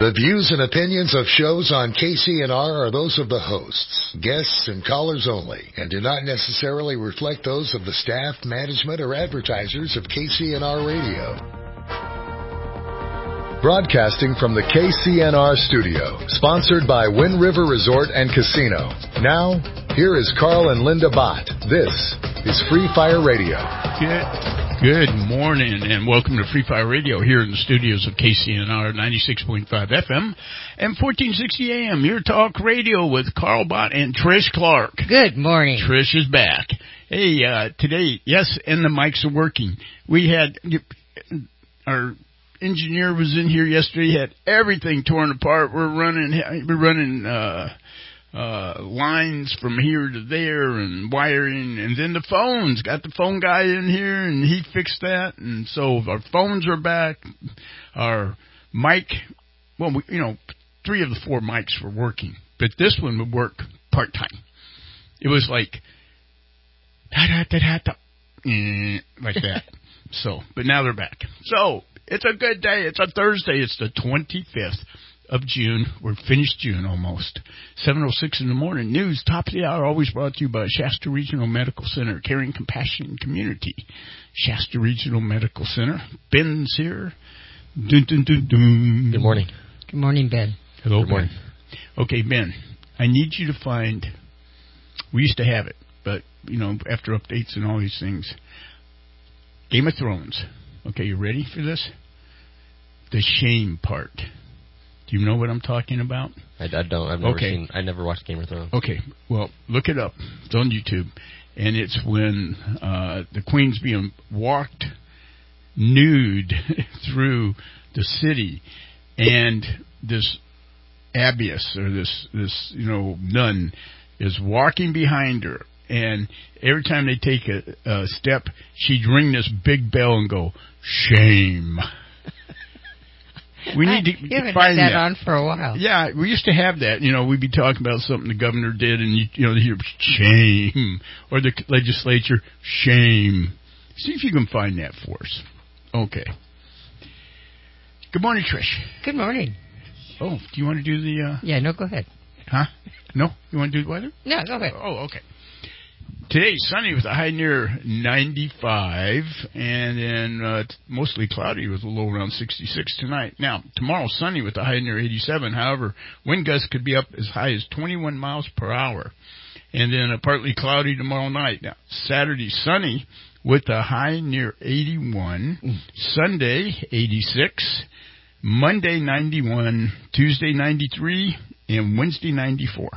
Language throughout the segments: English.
The views and opinions of shows on KCNR are those of the hosts, guests, and callers only, and do not necessarily reflect those of the staff, management, or advertisers of KCNR Radio. Broadcasting from the KCNR studio, sponsored by Wind River Resort and Casino. Now, here is Carl and Linda Bott. This is Free Fire Radio. Good morning, and welcome to Free Fire Radio here in the studios of KCNR 96.5 FM and 1460 AM. Your talk radio with Carl Bott and Trish Clark. Good morning. Trish is back. Hey, today, yes, and the mics are working. We had our engineer was in here yesterday, had everything torn apart. We're running lines from here to there and wiring, and then the phones. Got the phone guy in here, and he fixed that, and so our phones are back. Our mic, well, 3 of the 4 mics were working, but this one would work part-time. It was like, like that. So, but now they're back. So, it's a good day. It's a Thursday. It's the 25th of June. We're finished June almost. 7:06 in the morning. News, top of the hour, always brought to you by Shasta Regional Medical Center, caring compassion and community. Shasta Regional Medical Center. Ben's here. Dun, dun, dun, dun. Good morning. Good morning, Ben. Hello, Good morning. Ben. Okay, Ben, I need you to find, we used to have it, but, after updates and all these things, Game of Thrones. Okay, you ready for this? The shame part. Do you know what I'm talking about? I don't. I've never seen. I never watched Game of Thrones. Okay, well, look it up. It's on YouTube, and it's when the Queen's being walked nude through the city, and this abbess or this nun is walking behind her. And every time they take a step, she'd ring this big bell and go, shame. We need to find that on for a while. Yeah, we used to have that. We'd be talking about something the governor did, and you hear shame, or the legislature, shame. See if you can find that for us. Okay. Good morning, Trish. Good morning. Oh, do you want to do the? Yeah, no, go ahead. Huh? No, you want to do the weather? No, go ahead. Oh, okay. Today, sunny with a high near 95, and then mostly cloudy with a low around 66 tonight. Now, tomorrow, sunny with a high near 87. However, wind gusts could be up as high as 21 miles per hour. And then partly cloudy tomorrow night. Now, Saturday, sunny with a high near 81. Sunday, 86. Monday, 91. Tuesday, 93. And Wednesday, 94.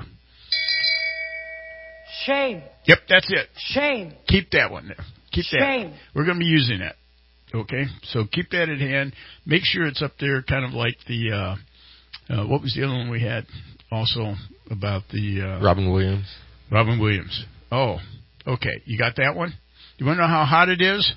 Shame. Yep, that's it. Shame. Keep that one there. Keep Shame. that. We're going to be using that. Okay? So keep that at hand. Make sure it's up there kind of like the, what was the other one we had also about the... Robin Williams. Robin Williams. Oh, okay. You got that one? You want to know how hot it is?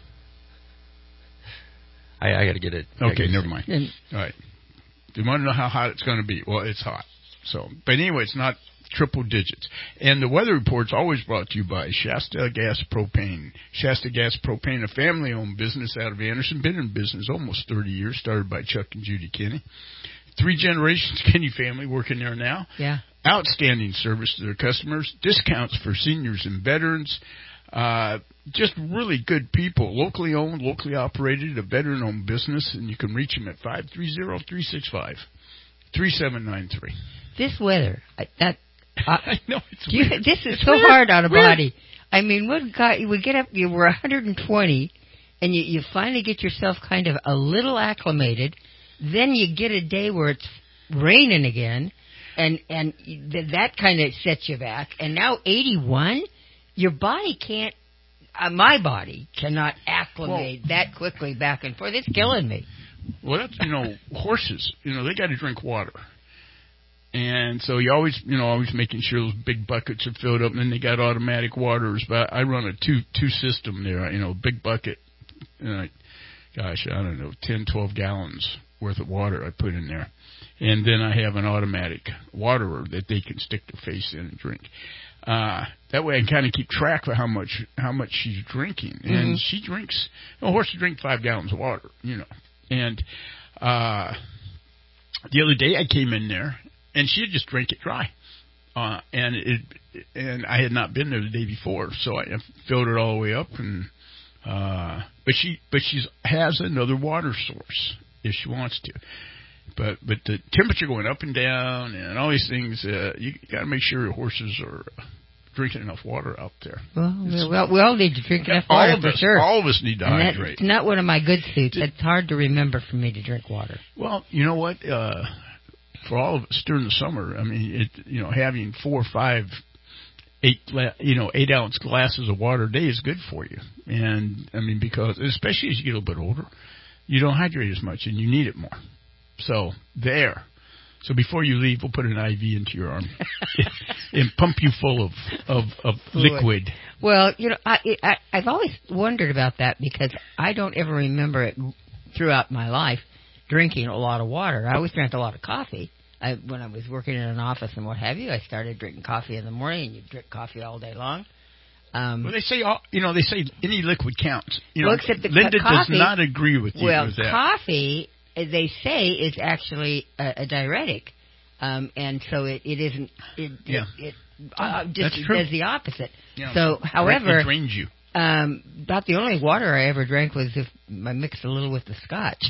I got to get it. Okay, never mind. All right. You want to know how hot it's going to be? Well, it's hot. So, but anyway, it's not triple digits. And the weather report's always brought to you by Shasta Gas Propane. Shasta Gas Propane, a family-owned business out of Anderson. Been in business almost 30 years, started by Chuck and Judy Kinney. 3 generations Kinney family working there now. Yeah. Outstanding service to their customers. Discounts for seniors and veterans. Just really good people. Locally owned, locally operated, a veteran-owned business. And you can reach them at 530-365-3793. This weather, I know it's weird. This is so hard on a body. I mean, we get up, we're 120, and you finally get yourself kind of a little acclimated. Then you get a day where it's raining again, and that kind of sets you back. And now 81, your body can't, my body cannot acclimate that quickly back and forth. It's killing me. Well, that's, horses, they got to drink water. And so you always making sure those big buckets are filled up, and then they got automatic waters. But I run a two system there, big bucket, I don't know, 10, 12 gallons worth of water I put in there. And then I have an automatic waterer that they can stick their face in and drink. That way I can kind of keep track of how much she's drinking. Mm-hmm. And she drinks, horses drink 5 gallons of water, And the other day I came in there, and she had just drank it dry. And I had not been there the day before, so I filled it all the way up. And but she has another water source if she wants to. But the temperature going up and down and all these things, you got to make sure your horses are drinking enough water out there. Well, we all need to drink enough water for sure. All of us need to hydrate. It's not one of my good suits. It's hard to remember for me to drink water. Well, you know what? For all of us during the summer, I mean, having 4 or 5, 8-ounce glasses of water a day is good for you. And I mean, because especially as you get a little bit older, you don't hydrate as much and you need it more. So there. So before you leave, we'll put an IV into your arm and pump you full of liquid. Well, I've always wondered about that because I don't ever remember it throughout my life drinking a lot of water. I always drank a lot of coffee. When I was working in an office and what have you, I started drinking coffee in the morning, and you drink coffee all day long. Well, they say any liquid counts. Except Linda coffee, does not agree with you with that. Well, coffee, they say, is actually a diuretic, and so it isn't. It does the opposite. Yeah. So, however, it drains you. About the only water I ever drank was if I mixed a little with the scotch.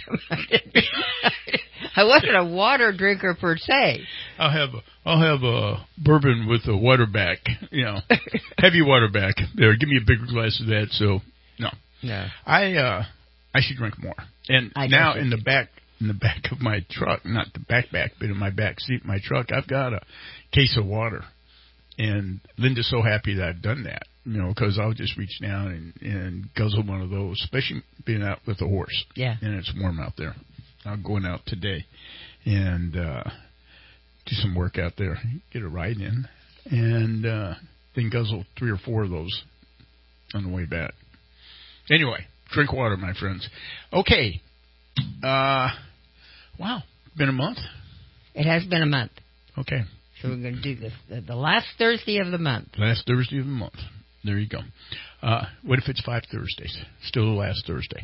I wasn't a water drinker per se. I'll have a bourbon with a water back, heavy water back. There, give me a bigger glass of that. So no. I should drink more. And now in the back of my truck, not the back, but in my back seat of my truck, I've got a case of water. And Linda's so happy that I've done that, because I'll just reach down and guzzle one of those, especially being out with a horse. Yeah. And it's warm out there. I'm going out today and do some work out there, get a ride in, and then guzzle 3 or 4 of those on the way back. Anyway, drink water, my friends. Okay. Wow. Been a month? It has been a month. Okay. So we're going to do this the last Thursday of the month. Last Thursday of the month. There you go. What if it's 5 Thursdays? Still the last Thursday.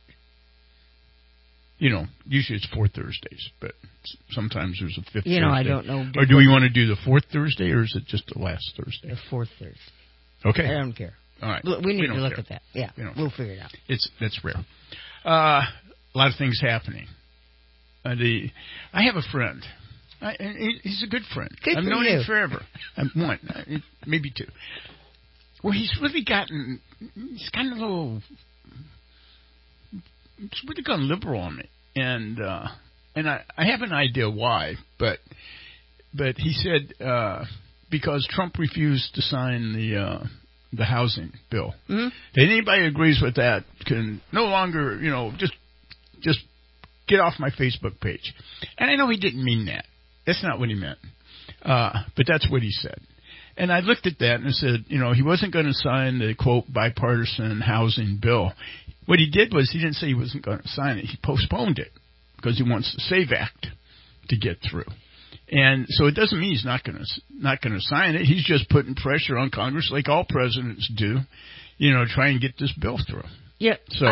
Usually it's 4 Thursdays, but sometimes there's a 5th Thursday. I don't know. Or do we want to do the 4th Thursday, or is it just the last Thursday? The 4th Thursday. Okay. I don't care. All right. We need to look at that. Yeah, we'll figure it out. That's rare. A lot of things happening. I have a friend. He's a good friend. I've known him forever. One, maybe 2. Well, he's really gotten liberal on me, and I have an idea why, but he said because Trump refused to sign the housing bill, and anybody who agrees with that can no longer just get off my Facebook page. And I know he didn't mean that. That's not what he meant. But that's what he said. And I looked at that and I said, he wasn't going to sign the, quote, bipartisan housing bill. What he did was he didn't say he wasn't going to sign it. He postponed it because he wants the SAVE Act to get through. And so it doesn't mean he's not going to sign it. He's just putting pressure on Congress like all presidents do, try and get this bill through. Yeah. So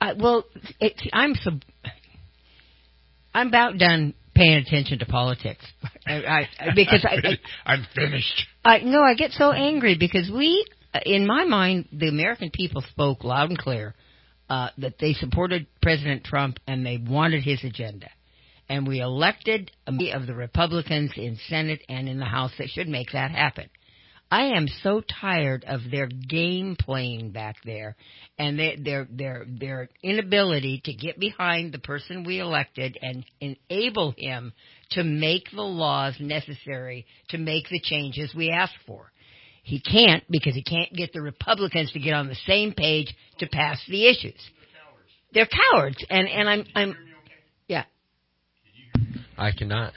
I'm about done paying attention to politics because I'm finished. I get so angry because in my mind, the American people spoke loud and clear that they supported President Trump and they wanted his agenda, and we elected of the Republicans in Senate and in the House that should make that happen. I am so tired of their game playing back there and their inability to get behind the person we elected and enable him to make the laws necessary to make the changes we asked for. He can't because he can't get the Republicans to get on the same page to pass the issues. They're cowards, and I'm yeah. I cannot.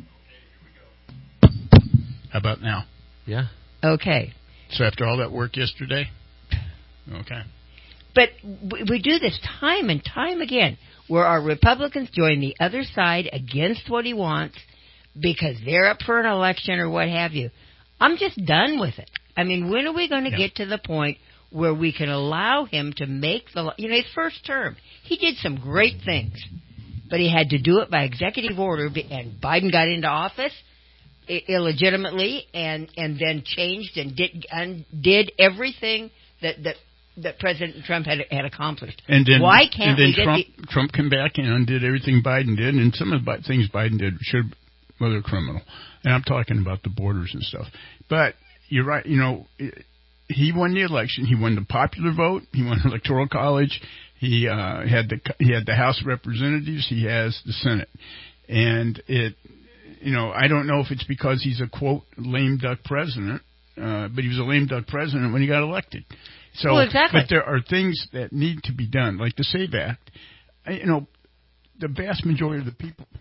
How about now? Yeah. Okay. So after all that work yesterday? Okay. But we do this time and time again, where our Republicans join the other side against what he wants because they're up for an election or what have you. I'm just done with it. I mean, when are we going to get to the point where we can allow him to make his first term, he did some great things. but he had to do it by executive order, and Biden got into office illegitimately, and then changed and did everything that President Trump had accomplished. And then, why can't we get Trump came back and undid everything Biden did, and some of the things Biden did they're criminal. And I'm talking about the borders and stuff. But you're right. He won the election. He won the popular vote. He won the Electoral College. He had the House of Representatives. He has the Senate. And I don't know if it's because he's a quote lame duck president, but he was a lame duck president when he got elected. So, well, exactly. But there are things that need to be done, like the SAVE Act. The vast majority of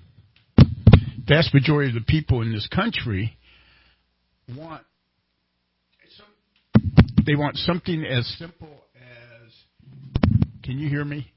the people in this country want something as simple as. Can you hear me?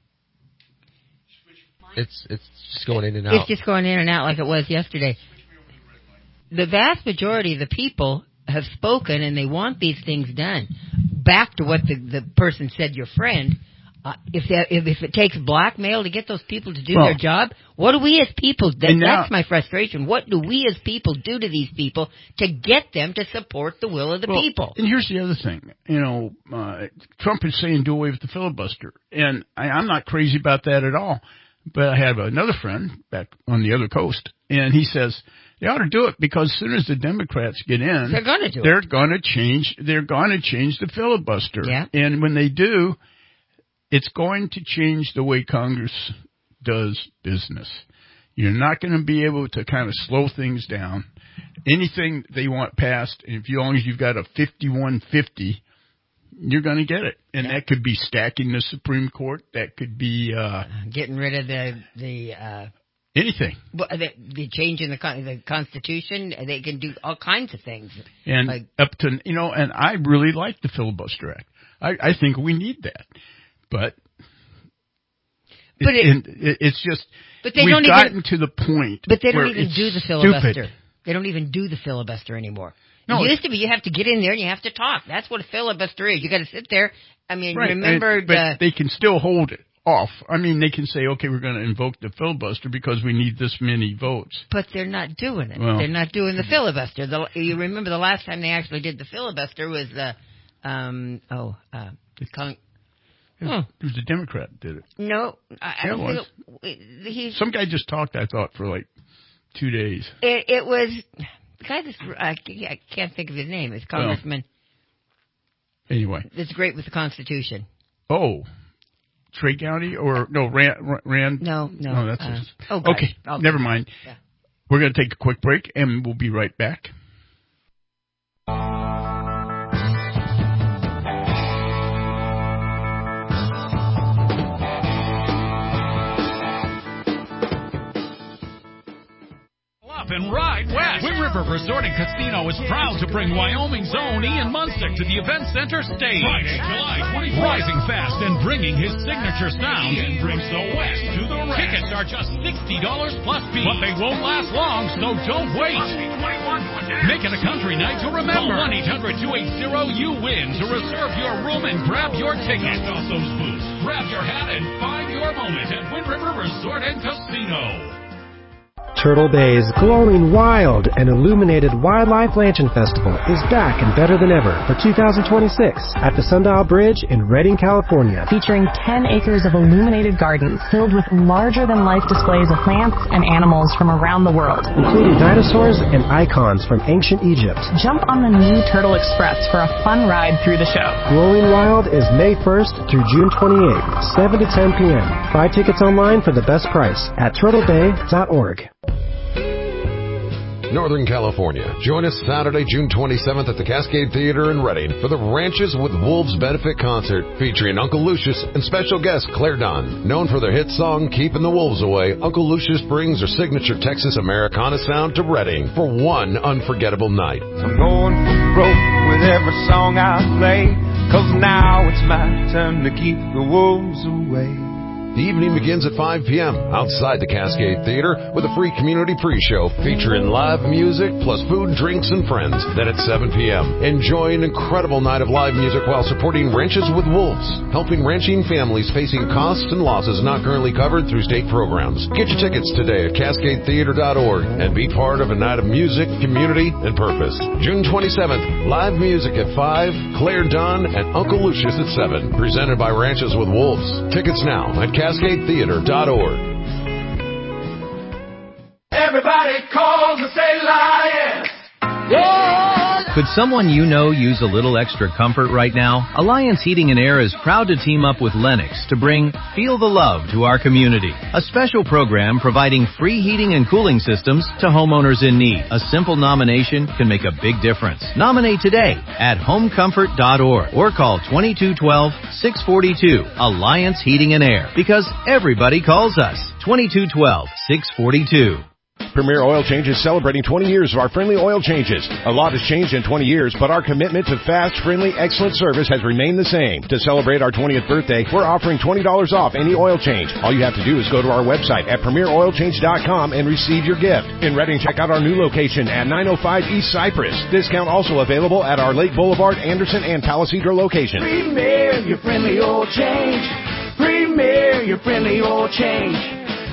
It's just going in and out. It's just going in and out like it was yesterday. The vast majority of the people have spoken, and they want these things done. Back to what the person said, your friend. If it takes blackmail to get those people to do their job, what do we as people? That's my frustration. What do we as people do to these people to get them to support the will of the people? And here's the other thing. Trump is saying do away with the filibuster, and I'm not crazy about that at all. But I have another friend back on the other coast, and he says they ought to do it because as soon as the Democrats get in, they're going to do They're going to change the filibuster, yeah. And when they do, it's going to change the way Congress does business. You're not going to be able to kind of slow things down. Anything they want passed, as long as you've got a 51-50, you're going to get it. And that could be stacking the Supreme Court. That could be getting rid of the anything. Well, the change in the Constitution. They can do all kinds of things. And up to and I really like the Filibuster Act. I think we need that. But it's just we've gotten to the point. But they don't even do the filibuster. Stupid. They don't even do the filibuster anymore. No, it used to be you have to get in there and you have to talk. That's what a filibuster is. You got to sit there. I mean, right. remember, but they can still hold it off. I mean, they can say, okay, we're going to invoke the filibuster because we need this many votes. But they're not doing it. Well, they're not doing the filibuster. You remember the last time they actually did the filibuster was it was a Democrat that did it. No, I don't think some guy just talked, I thought, for like 2 days. It was the guy I can't think of his name. It's Congressman. Well, anyway. It's great with the Constitution. Oh. Trey County or no, Rand? No. That's okay. Never mind. Yeah. We're going to take a quick break and we'll be right back. And ride west. Wind River Resort and Casino is proud to bring Wyoming's own Ian Munsick to the Event Center stage. Friday, July 24th. Rising fast and bringing his signature sound. Ian brings the West to the rest. Tickets are just $60 plus fees. But they won't last long, so don't wait. Make it a country night to remember. Call 1-800-280-YOU-WIN to reserve your room and grab your ticket. Off those booths. Grab your hat and find your moment at Wind River Resort and Casino. Turtle Bay's glowing, wild, and illuminated Wildlife Lantern Festival is back and better than ever for 2026 at the Sundial Bridge in Redding, California. Featuring 10 acres of illuminated gardens filled with larger-than-life displays of plants and animals from around the world, including dinosaurs and icons from ancient Egypt. Jump on the new Turtle Express for a fun ride through the show. Glowing Wild is May 1st through June 28th, 7 to 10 p.m. Buy tickets online for the best price at turtlebay.org. Northern California. Join us Saturday, June 27th at the Cascade Theater in Redding for the Ranches with Wolves benefit concert featuring Uncle Lucius and special guest Claire Dunn. Known for their hit song Keeping the Wolves Away, Uncle Lucius brings their signature Texas Americana sound to Redding for one unforgettable night. I'm going for broke with every song I play, 'cause now it's my turn to keep the wolves away. The evening begins at 5 p.m. outside the Cascade Theater with a free community pre-show featuring live music plus food, drinks, and friends. Then at 7 p.m., enjoy an incredible night of live music while supporting Ranches with Wolves, helping ranching families facing costs and losses not currently covered through state programs. Get your tickets today at CascadeTheater.org and be part of a night of music, community, and purpose. June 27th, live music at 5, Claire Dunn, and Uncle Lucius at 7. Presented by Ranches with Wolves. Tickets now at CascadeTheater.org. Everybody calls and say lion. Could someone you know use a little extra comfort right now? Alliance Heating and Air is proud to team up with Lennox to bring Feel the Love to our community, a special program providing free heating and cooling systems to homeowners in need. A simple nomination can make a big difference. Nominate today at homecomfort.org or call 2212-642 Alliance Heating and Air, because everybody calls us. 2212-642. Premier Oil Change is celebrating 20 years of our friendly oil changes. A lot has changed in 20 years, but our commitment to fast, friendly, excellent service has remained the same. To celebrate our 20th birthday, we're offering $20 off any oil change. All you have to do is go to our website at premieroilchange.com and receive your gift. In Redding, check out our new location at 905 East Cypress. Discount also available at our Lake Boulevard, Anderson, and Palisadro locations. Premier, your friendly oil change. Premier, your friendly oil change.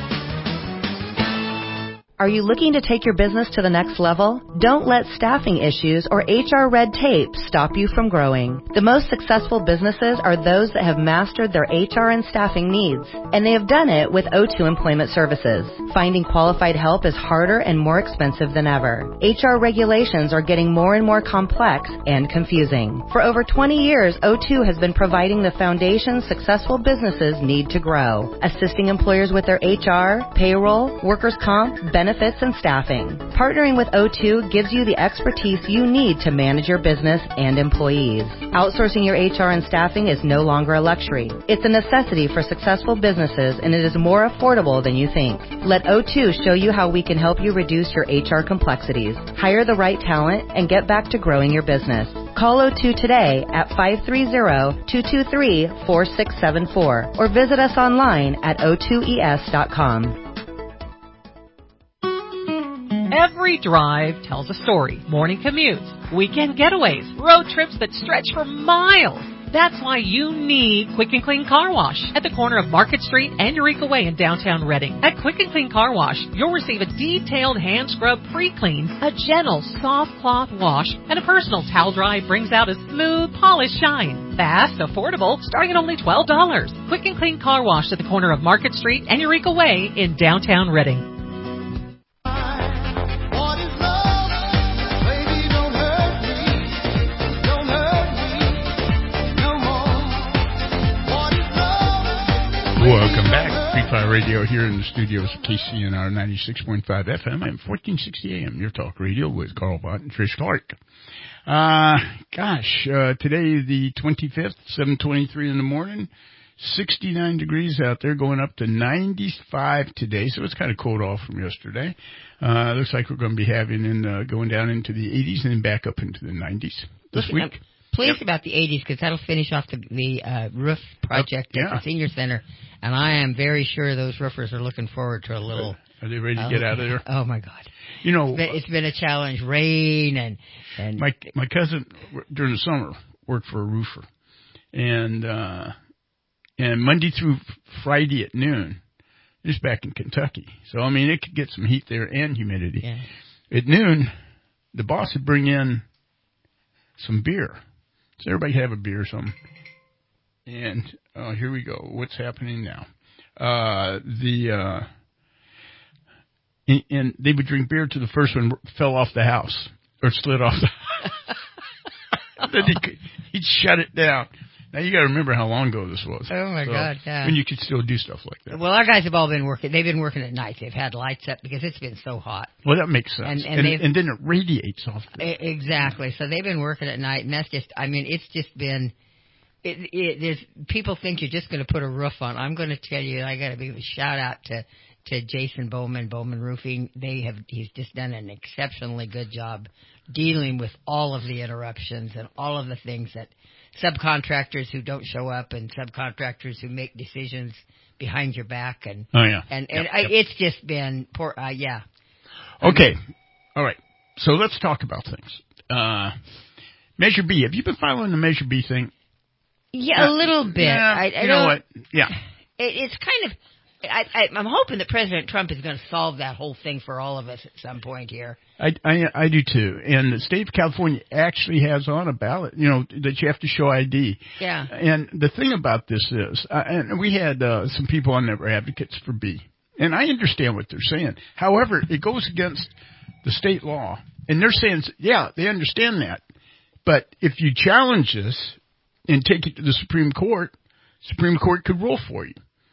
Are you looking to take your business to the next level? Don't let staffing issues or HR red tape stop you from growing. The most successful businesses are those that have mastered their HR and staffing needs, and they have done it with O2 Employment Services. Finding qualified help is harder and more expensive than ever. HR regulations are getting more and more complex and confusing. For over 20 years, O2 has been providing the foundation successful businesses need to grow, assisting employers with their HR, payroll, workers' comp, benefits, and staffing. Partnering with O2 gives you the expertise you need to manage your business and employees. Outsourcing your HR and staffing is no longer a luxury. It's a necessity for successful businesses, and it is more affordable than you think. Let O2 show you how we can help you reduce your HR complexities, hire the right talent, and get back to growing your business. Call O2 today at 530-223-4674 or visit us online at o2es.com. Every drive tells a story. Morning commutes, weekend getaways, road trips that stretch for miles. That's why you need Quick and Clean Car Wash at the corner of Market Street and Eureka Way in downtown Redding. At Quick and Clean Car Wash, you'll receive a detailed hand scrub pre-clean, a gentle soft cloth wash, and a personal towel dry brings out a smooth, polished shine. Fast, affordable, starting at only $12. Quick and Clean Car Wash at the corner of Market Street and Eureka Way in downtown Redding. Welcome back. Free Fire Radio here in the studios of KCNR 96.5 FM and 1460 AM. Your talk radio with Carl Bott and Trish Clark. Today the 25th, 7:23 in the morning. 69 degrees out there, going up to 95 today, so it's kind of cooled off from yesterday. Looks like we're going to be going down into the 80s and then back up into the 90s this week. I'm pleased about the 80s because that'll finish off the roof project at the senior center, and I am very sure those roofers are looking forward to a little. Are they ready to get out of there? Oh my God! You know, it's been a challenge. Rain and my cousin during the summer worked for a roofer, and Monday through Friday at noon, it's back in Kentucky. So I mean, it could get some heat there and humidity. Yeah. At noon, the boss would bring in some beer. So everybody have a beer or something. And here we go. What's happening now? And they would drink beer till the first one fell off the house or slid off the then he'd shut it down. Now you got to remember how long ago this was. Oh my God! Yeah. When you could still do stuff like that. Well, our guys have all been working. They've been working at night. They've had lights up because it's been so hot. Well, that makes sense. And then it radiates off. Exactly. So they've been working at night, and that's just. I mean, it's just been. There's people think you're just going to put a roof on. I'm going to tell you, I got to give a shout out to Jason Bowman Roofing. He's just done an exceptionally good job dealing with all of the interruptions and all of the things that subcontractors who don't show up and subcontractors who make decisions behind your back and Yep. it's just been poor. Yeah. Okay. All right. So let's talk about things. Measure B. Have you been following the Measure B thing? Yeah, a little bit. Yeah, I you know what? Yeah. It's kind of. I'm hoping that President Trump is going to solve that whole thing for all of us at some point here. I do too. And the state of California actually has on a ballot, that you have to show ID. Yeah. And the thing about this is, and we had some people on there were advocates for B. And I understand what they're saying. However, it goes against the state law. And they're saying, yeah, they understand that. But if you challenge this and take it to the Supreme Court could rule for you.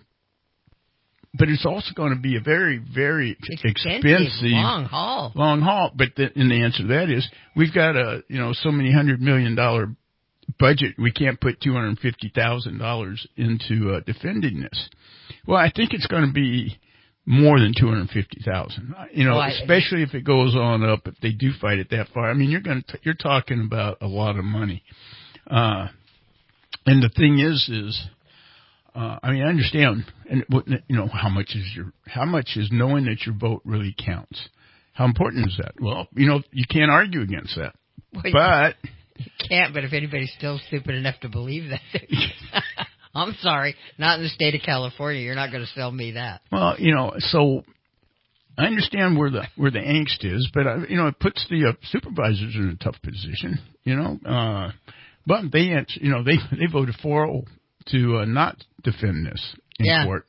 But it's also going to be a very, very expensive long haul. But and the answer to that is we've got so many $100 million budget. We can't put $250,000 into defending this. Well, I think it's going to be more than $250,000. Especially if it goes on up. If they do fight it that far, I mean, you're talking about a lot of money. And the thing is. I understand, and how much is knowing that your vote really counts? How important is that? Well, you can't argue against that. But you can't. But if anybody's still stupid enough to believe that, I'm sorry, not in the state of California. You're not going to sell me that. Well, so I understand where the angst is, but it puts the supervisors in a tough position. But they voted 4-0 to not defend this in court.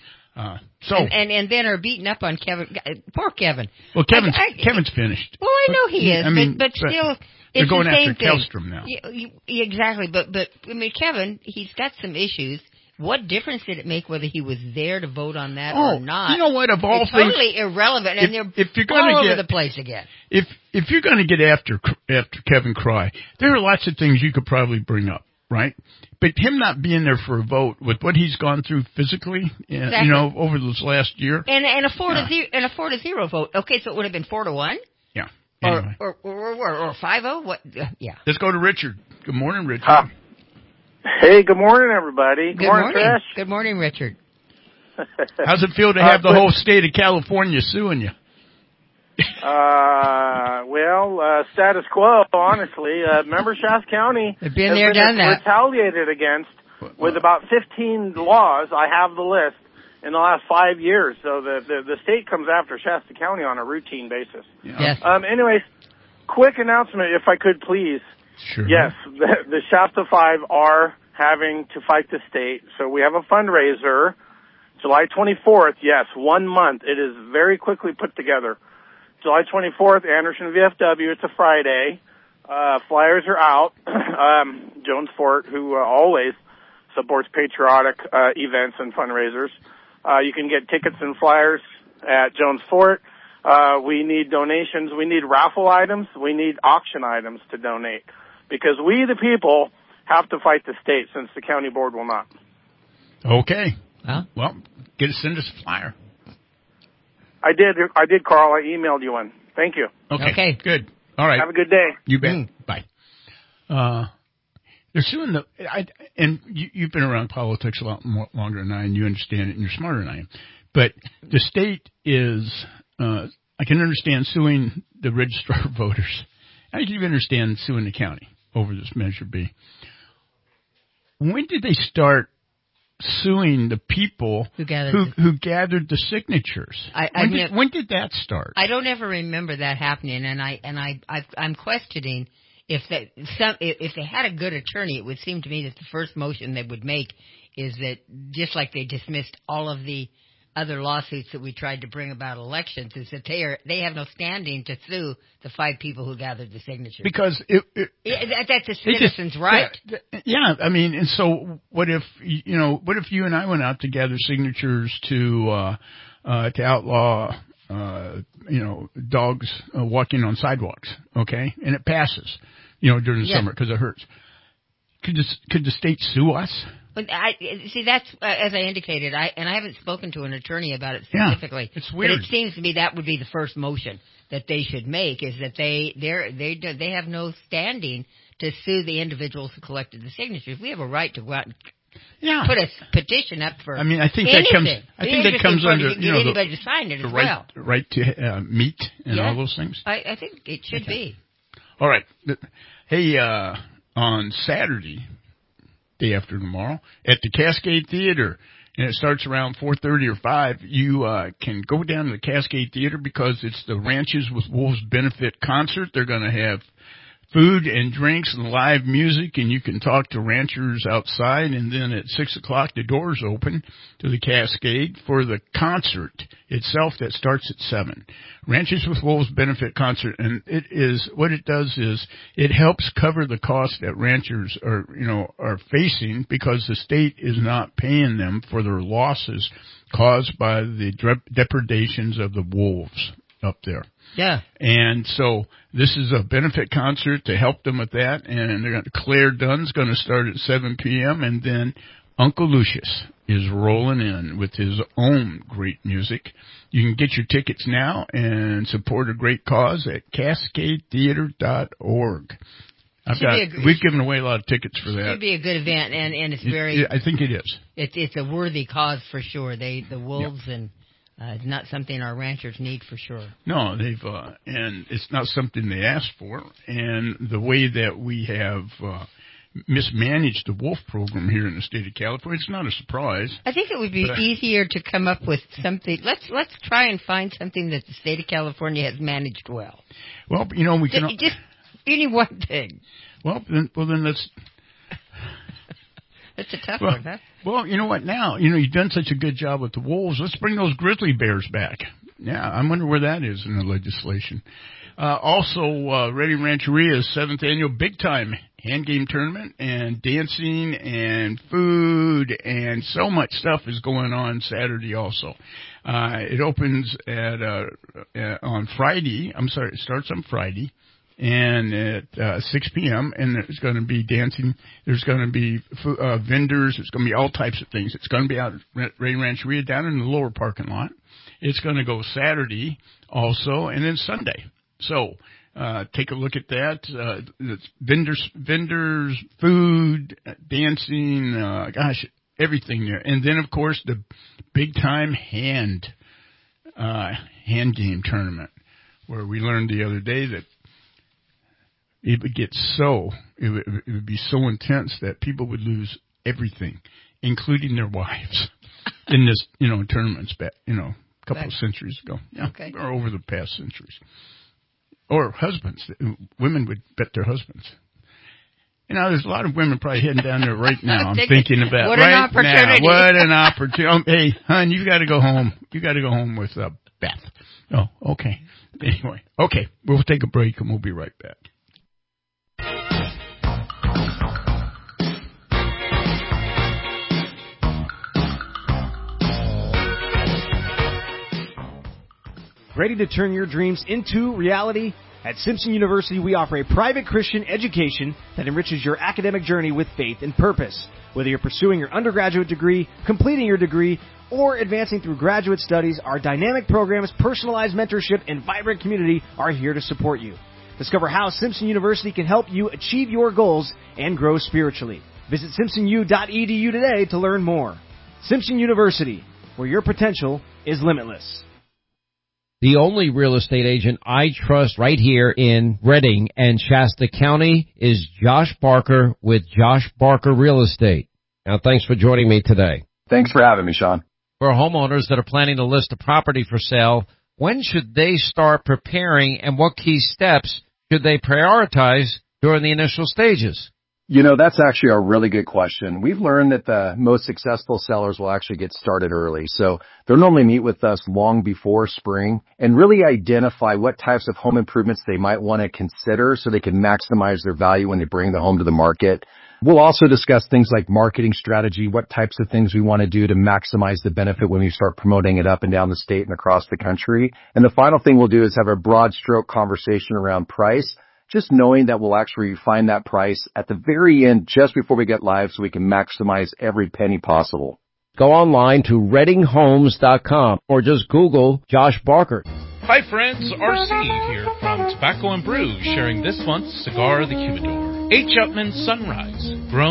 And then are beating up on Kevin. Poor Kevin. Well, Kevin's finished. Well, I know he is, but still, they're going the same after thing. Kellstrom now. Yeah, exactly, but I mean, Kevin, he's got some issues. What difference did it make whether he was there to vote on that or not? You know what? Of all it's things, totally irrelevant, and if you're all over the place again. If you're going to get after Kevin Cry, there are lots of things you could probably bring up, right? But him not being there for a vote with what he's gone through physically, over this last year, and a 4-0 vote. Okay, so it would have been 4-1. Yeah. Anyway. Or 5-0. What? Yeah. Let's go to Richard. Good morning, Richard. Hey, good morning, everybody. Good morning, Trish. Good morning, Richard. How's it feel to have the whole state of California suing you? Status quo, honestly. Remember Shasta County has been there, done that. Retaliated against with about 15 laws. I have the list in the last 5 years. So the state comes after Shasta County on a routine basis. Yes. Anyways, quick announcement, if I could, please. Sure. Yes, the Shasta 5 are having to fight the state. So we have a fundraiser, July 24th. Yes, 1 month. It is very quickly put together. July 24th, Anderson VFW. It's a Friday. Flyers are out. Jones Fort, who always supports patriotic events and fundraisers. You can get tickets and flyers at Jones Fort. We need donations. We need raffle items. We need auction items to donate because we, the people, have to fight the state since the county board will not. Okay. Well, send us a flyer. I did, Carl. I emailed you one. Thank you. Okay. Good. All right. Have a good day. You bet. Bye. They're suing you've been around politics a lot longer than I, and you understand it, and you're smarter than I am. But the state is, I can understand suing the registrar of voters. I can even understand suing the county over this Measure B. When did they start suing the people who gathered the signatures? When did that start? I don't ever remember that happening, and I'm questioning if they had a good attorney. It would seem to me that the first motion they would make is that just like they dismissed all of the other lawsuits that we tried to bring about elections, is that they have no standing to sue the 5 people who gathered the signatures. Because that's a citizen's right. Yeah, I mean, and so what if you and I went out to gather signatures to outlaw dogs walking on sidewalks, okay, and it passes, during the summer because it hurts. Could the state sue us? But that's as I indicated. I haven't spoken to an attorney about it specifically. Yeah, it's weird. But it seems to me that would be the first motion that they should make, is that they have no standing to sue the individuals who collected the signatures. We have a right to go out and put a petition up for. I mean, I think anything. that comes under anybody to sign it the as right, well. right to meet and all those things. I think it should be. All right. Hey, on Saturday, day after tomorrow, at the Cascade Theater, and it starts around 4:30 or 5, you can go down to the Cascade Theater because it's the Ranches with Wolves benefit concert. They're going to have food and drinks and live music, and you can talk to ranchers outside. And then at 6 o'clock, the doors open to the Cascade for the concert itself that starts at 7. Ranches with Wolves benefit concert, and what it does is it helps cover the cost that ranchers are facing because the state is not paying them for their losses caused by the depredations of the wolves up there. Yeah. And so this is a benefit concert to help them with that. And Claire Dunn's going to start at 7 p.m. And then Uncle Lucius is rolling in with his own great music. You can get your tickets now and support a great cause at cascadetheater.org. We've given away a lot of tickets for that. It should be a good event, and it's very. I think it is. It's a worthy cause for sure. The wolves and. It's not something our ranchers need for sure. No, and it's not something they asked for. And the way that we have mismanaged the wolf program here in the state of California, it's not a surprise. I think it would be easier to come up with something. Let's try and find something that the state of California has managed well. Well, we can just any one thing. Well, then let's. It's a tough one, huh? Well, you know what now? You've done such a good job with the wolves. Let's bring those grizzly bears back. Yeah, I wonder where that is in the legislation. Also, Ready Rancheria's 7th annual big time hand game tournament and dancing and food and so much stuff is going on Saturday also. It opens on Friday. I'm sorry, it starts on Friday. And at 6 p.m., and there's going to be dancing, there's going to be vendors, there's going to be all types of things. It's going to be out at Ray Rancheria down in the lower parking lot. It's going to go Saturday also, and then Sunday. So take a look at that. It's vendors, food, dancing, everything there. And then, of course, the big-time hand game tournament, where we learned the other day that it would be so intense that people would lose everything, including their wives, in this, tournaments back, a couple of centuries ago. Yeah, okay. Or over the past centuries. Or husbands. Women would bet their husbands. There's a lot of women probably heading down there right now. I'm thinking about what right an opportunity. now. What an opportunity. Hey, hon, you got to go home. You got to go home with Beth. Oh, okay. Anyway, okay. We'll take a break and we'll be right back. Ready to turn your dreams into reality? At Simpson University, we offer a private Christian education that enriches your academic journey with faith and purpose. Whether you're pursuing your undergraduate degree, completing your degree, or advancing through graduate studies, our dynamic programs, personalized mentorship, and vibrant community are here to support you. Discover how Simpson University can help you achieve your goals and grow spiritually. Visit simpsonu.edu today to learn more. Simpson University, where your potential is limitless. The only real estate agent I trust right here in Redding and Shasta County is Josh Barker with Josh Barker Real Estate. Now, thanks for joining me today. Thanks for having me, Sean. For homeowners that are planning to list a property for sale, when should they start preparing and what key steps should they prioritize during the initial stages? That's actually a really good question. We've learned that the most successful sellers will actually get started early. So they'll normally meet with us long before spring and really identify what types of home improvements they might want to consider so they can maximize their value when they bring the home to the market. We'll also discuss things like marketing strategy, what types of things we want to do to maximize the benefit when we start promoting it up and down the state and across the country. And the final thing we'll do is have a broad stroke conversation around price, just knowing that we'll actually refine that price at the very end just before we get live so we can maximize every penny possible. Go online to reddinghomes.com or just Google Josh Barker. Hi friends, RC here from Tobacco and Brew, sharing this month's Cigar of the Humidor. H. Upmann Sunrise, grown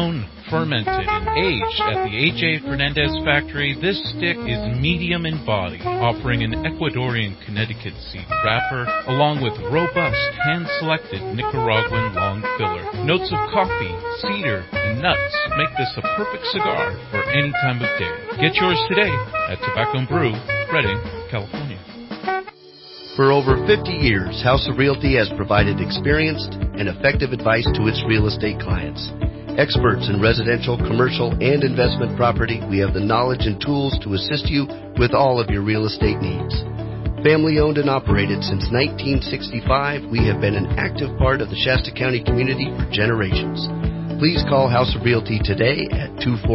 fermented and aged at the A.J. Fernandez factory, this stick is medium in body, offering an Ecuadorian Connecticut seed wrapper, along with robust, hand-selected Nicaraguan long filler. Notes of coffee, cedar, and nuts make this a perfect cigar for any time of day. Get yours today at Tobacco and Brew, Redding, California. For over 50 years, House of Realty has provided experienced and effective advice to its real estate clients. Experts in residential, commercial, and investment property, we have the knowledge and tools to assist you with all of your real estate needs. Family owned and operated since 1965, we have been an active part of the Shasta County community for generations. Please call House of Realty today at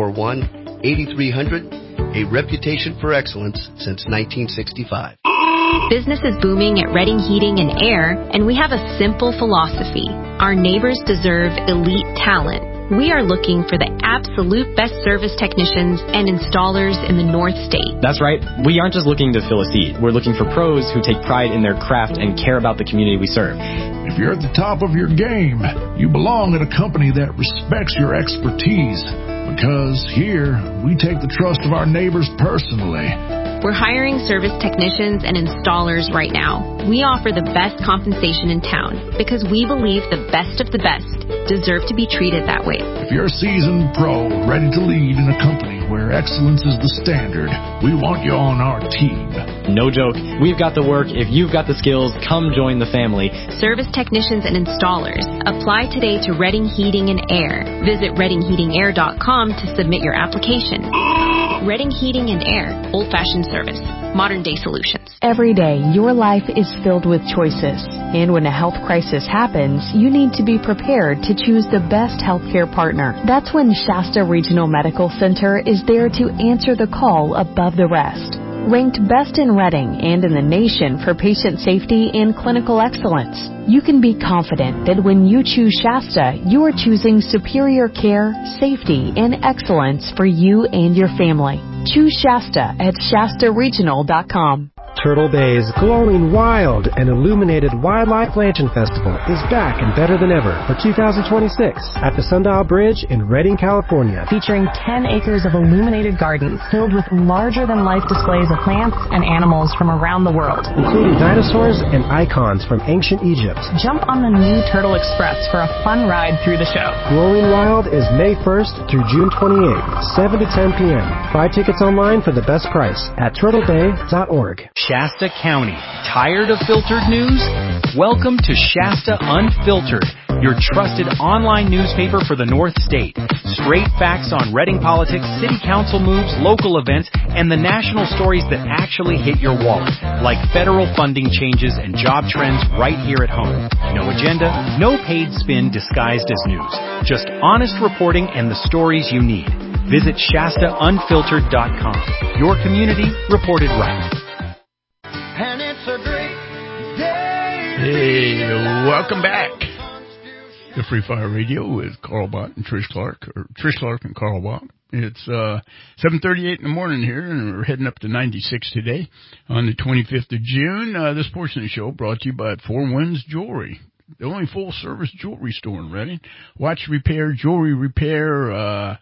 241-8300, a reputation for excellence since 1965. Business is booming at Redding Heating and Air, and we have a simple philosophy. Our neighbors deserve elite talent. We are looking for the absolute best service technicians and installers in the North State. That's right. We aren't just looking to fill a seat. We're looking for pros who take pride in their craft and care about the community we serve. If you're at the top of your game, you belong at a company that respects your expertise. Because here, we take the trust of our neighbors personally. We're hiring service technicians and installers right now. We offer the best compensation in town because we believe the best of the best deserve to be treated that way. If you're a seasoned pro ready to lead in a company where excellence is the standard, we want you on our team. No joke. We've got the work. If you've got the skills, come join the family. Service technicians and installers. Apply today to Redding Heating and Air. Visit reddingheatingair.com to submit your application. Redding Heating and Air. Old-fashioned service. Modern-day solutions. Every day, your life is filled with choices. And when a health crisis happens, you need to be prepared to choose the best healthcare partner. That's when Shasta Regional Medical Center is there to answer the call above the rest. Ranked best in Redding and in the nation for patient safety and clinical excellence, you can be confident that when you choose Shasta, you are choosing superior care, safety, and excellence for you and your family. Choose Shasta at ShastaRegional.com. Turtle Bay's glowing wild and illuminated Wildlife Lantern Festival is back and better than ever for 2026 at the Sundial Bridge in Redding, California. Featuring 10 acres of illuminated gardens filled with larger-than-life displays of plants and animals from around the world, including dinosaurs and icons from ancient Egypt. Jump on the new Turtle Express for a fun ride through the show. Glowing Wild is May 1st through June 28th, 7 to 10 p.m. Buy tickets online for the best price at turtlebay.org. Shasta County. Tired of filtered news? Welcome to Shasta Unfiltered, your trusted online newspaper for the North State. Straight facts on Redding politics, city council moves, local events, and the national stories that actually hit your wallet, like federal funding changes and job trends right here at home. No agenda, no paid spin disguised as news. Just honest reporting and the stories you need. Visit ShastaUnfiltered.com. Your community reported right. And it's a great day. Hey, welcome back to Free Fire Radio with Carl Bott and Trish Clark, or Trish Clark and Carl Bott. It's 7:38 in the morning here, and we're heading up to 96 today on the 25th of June. This portion of the show brought to you by Four Winds Jewelry, the only full-service jewelry store in Redding. Watch repair, jewelry repair,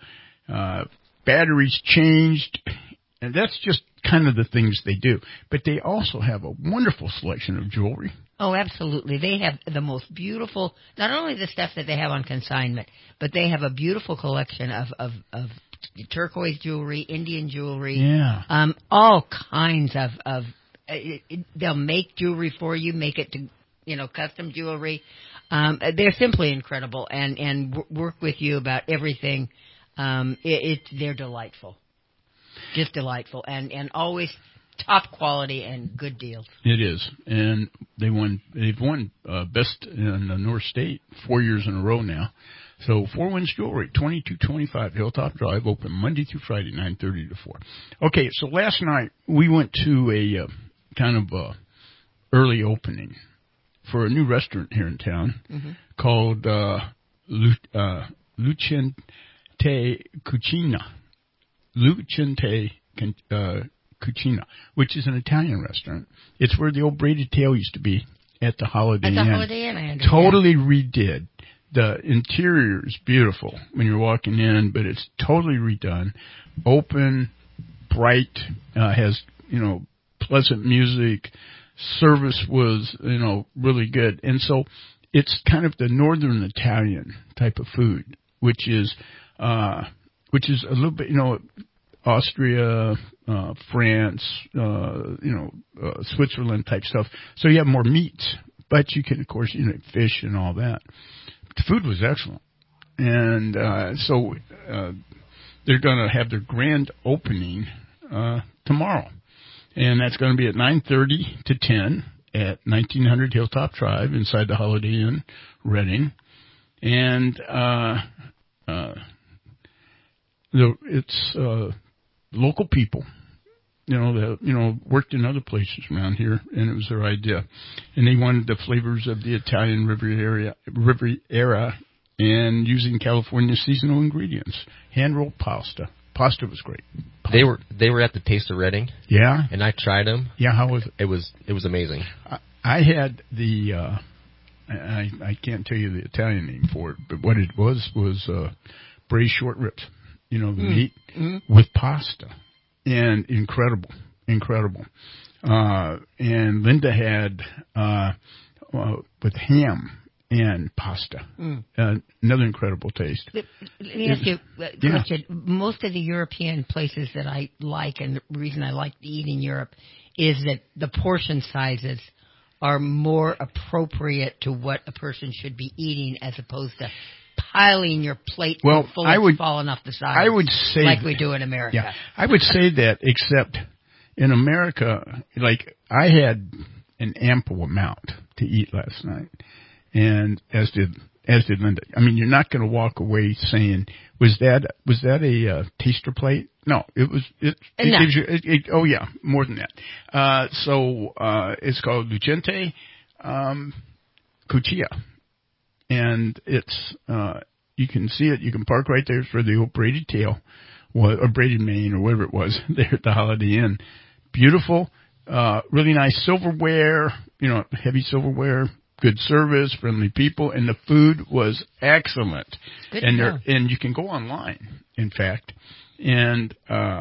batteries changed, and that's just kind of the things they do. But they also have a wonderful selection of jewelry. Oh, absolutely. They have the most beautiful, not only the stuff that they have on consignment, but they have a beautiful collection of turquoise jewelry, Indian jewelry. Yeah. All kinds of they'll make jewelry for you, make it to, custom jewelry. They're simply incredible and work with you about everything. They're delightful. Just delightful, and always top quality and good deals. It is, and they've won best in the North State 4 years in a row now. So Four Winds Jewelry, 2225 Hilltop Drive, open Monday through Friday, 9:30 to 4. Okay, so last night we went to a kind of early opening for a new restaurant here in town called Lucente Cucina. Lucente Cucina, which is an Italian restaurant. It's where the old braided tail used to be at the Holiday Inn. At the Holiday Inn, I understand. Totally redid. The interior is beautiful when you're walking in, but it's totally redone, open, bright, has, pleasant music. Service was, really good. And so it's kind of the northern Italian type of food, which is a little bit, Austria, France, Switzerland type stuff. So you have more meats, but you can, of course, fish and all that. The food was excellent. And so they're going to have their grand opening tomorrow. And that's going to be at 9:30 to 10 at 1900 Hilltop Drive inside the Holiday Inn, Reading. And it's local people, that worked in other places around here, and it was their idea. And they wanted the flavors of the Italian Riviera and using California seasonal ingredients. Hand-rolled pasta. Pasta was great. They were at the Taste of Reading. Yeah. And I tried them. Yeah, how was it? It was amazing. I had the I can't tell you the Italian name for it, but what it was braised short ribs. The meat with pasta. And incredible. And Linda had with ham and pasta. Another incredible taste. Let me ask you a question. Most of the European places that I like, and the reason I like to eat in Europe, is that the portion sizes are more appropriate to what a person should be eating, as opposed to piling your plate full of falling off the side. I would say like we do in America. Yeah, I would say that, except in America, like I had an ample amount to eat last night, and as did Linda. I mean, you're not going to walk away saying, "Was that a taster plate?" No, it was. It gives you. Oh yeah, more than that. So it's called Lucente Cuccia. And it's, you can see it, you can park right there for the old braided tail, or braided mane, or whatever it was, there at the Holiday Inn. Beautiful, really nice silverware, heavy silverware, good service, friendly people, and the food was excellent. Good and you can go online, in fact, and,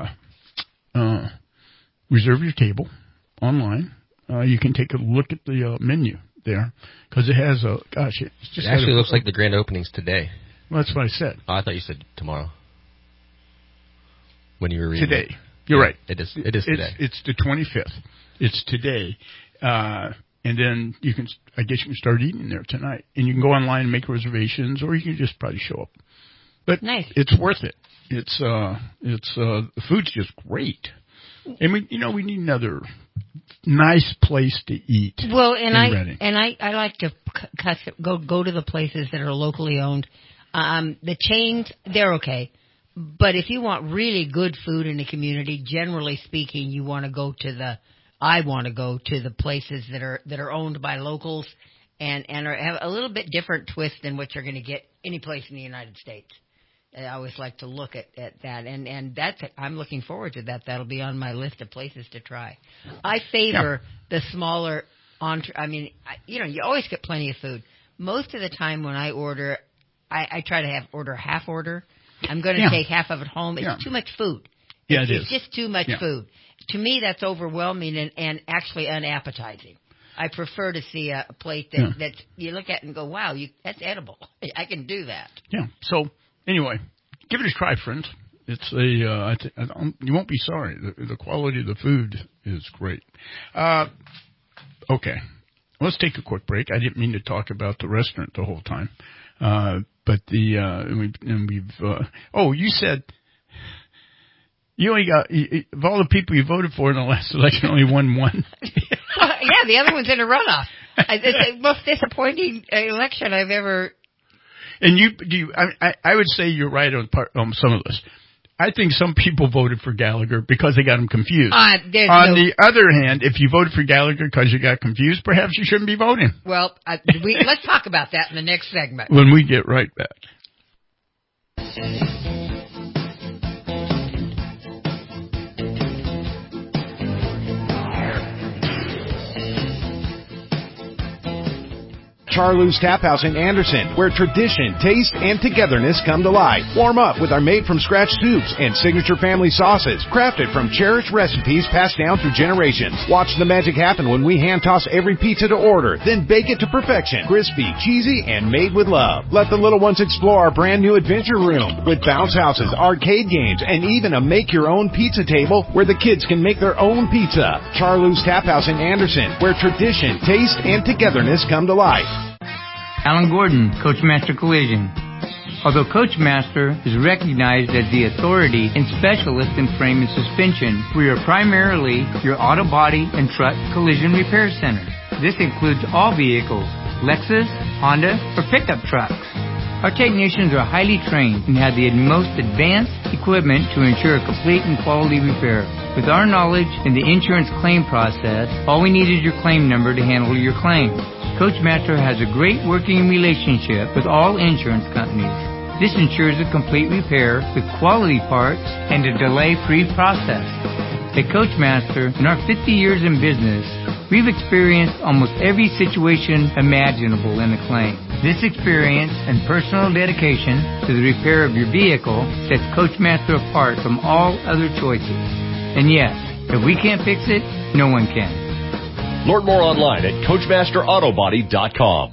reserve your table online. You can take a look at the menu there, because it has it just actually looks like the grand opening's today. Well, that's what I said. Oh, I thought you said tomorrow. When you were reading today. You're right. It is today. It's the 25th. It's today. And then you can start eating there tonight. And you can go online and make reservations, or you can just probably show up. But nice. It's worth it. It's the food's just great. And we need another nice place to eat. Well, Reading. I like to go to the places that are locally owned. The chains, they're okay, but if you want really good food in the community, generally speaking, I want to go to the places that are owned by locals and have a little bit different twist than what you're going to get any place in the United States. I always like to look at that, and that's I'm looking forward to that. That'll be on my list of places to try. I favor the smaller you always get plenty of food. Most of the time when I order, I try to order a half order. I'm going to take half of it home. It's too much food. It's just too much food. To me, that's overwhelming and actually unappetizing. I prefer to see a plate that you look at and go, wow, that's edible. I can do that. Yeah. So anyway, give it a try, friends. It's you won't be sorry. The quality of the food is great. Okay. Let's take a quick break. I didn't mean to talk about the restaurant the whole time. But you said you only got, of all the people you voted for in the last election, only won one. Yeah, the other one's in a runoff. It's the most disappointing election I've ever. And I would say you're right on some of this. I think some people voted for Gallagher because they got him confused. On the other hand, if you voted for Gallagher because you got confused, perhaps you shouldn't be voting. Well, let's talk about that in the next segment. When we get right back. Charlie's Tap House in Anderson, where tradition, taste, and togetherness come to life. Warm up with our made-from-scratch soups and signature family sauces, crafted from cherished recipes passed down through generations. Watch the magic happen when we hand-toss every pizza to order, then bake it to perfection. Crispy, cheesy, and made with love. Let the little ones explore our brand-new adventure room with bounce houses, arcade games, and even a make-your-own pizza table where the kids can make their own pizza. Charlie's Tap House in Anderson, where tradition, taste, and togetherness come to life. Alan Gordon, Coachmaster Collision. Although Coachmaster is recognized as the authority and specialist in frame and suspension, we are primarily your auto body and truck collision repair center. This includes all vehicles, Lexus, Honda, or pickup trucks. Our technicians are highly trained and have the most advanced equipment to ensure a complete and quality repair. With our knowledge in the insurance claim process, all we need is your claim number to handle your claim. Coachmaster has a great working relationship with all insurance companies. This ensures a complete repair with quality parts and a delay-free process. At Coachmaster, in our 50 years in business, we've experienced almost every situation imaginable in a claim. This experience and personal dedication to the repair of your vehicle sets Coachmaster apart from all other choices. And yes, if we can't fix it, no one can. Learn more online at CoachmasterAutobody.com.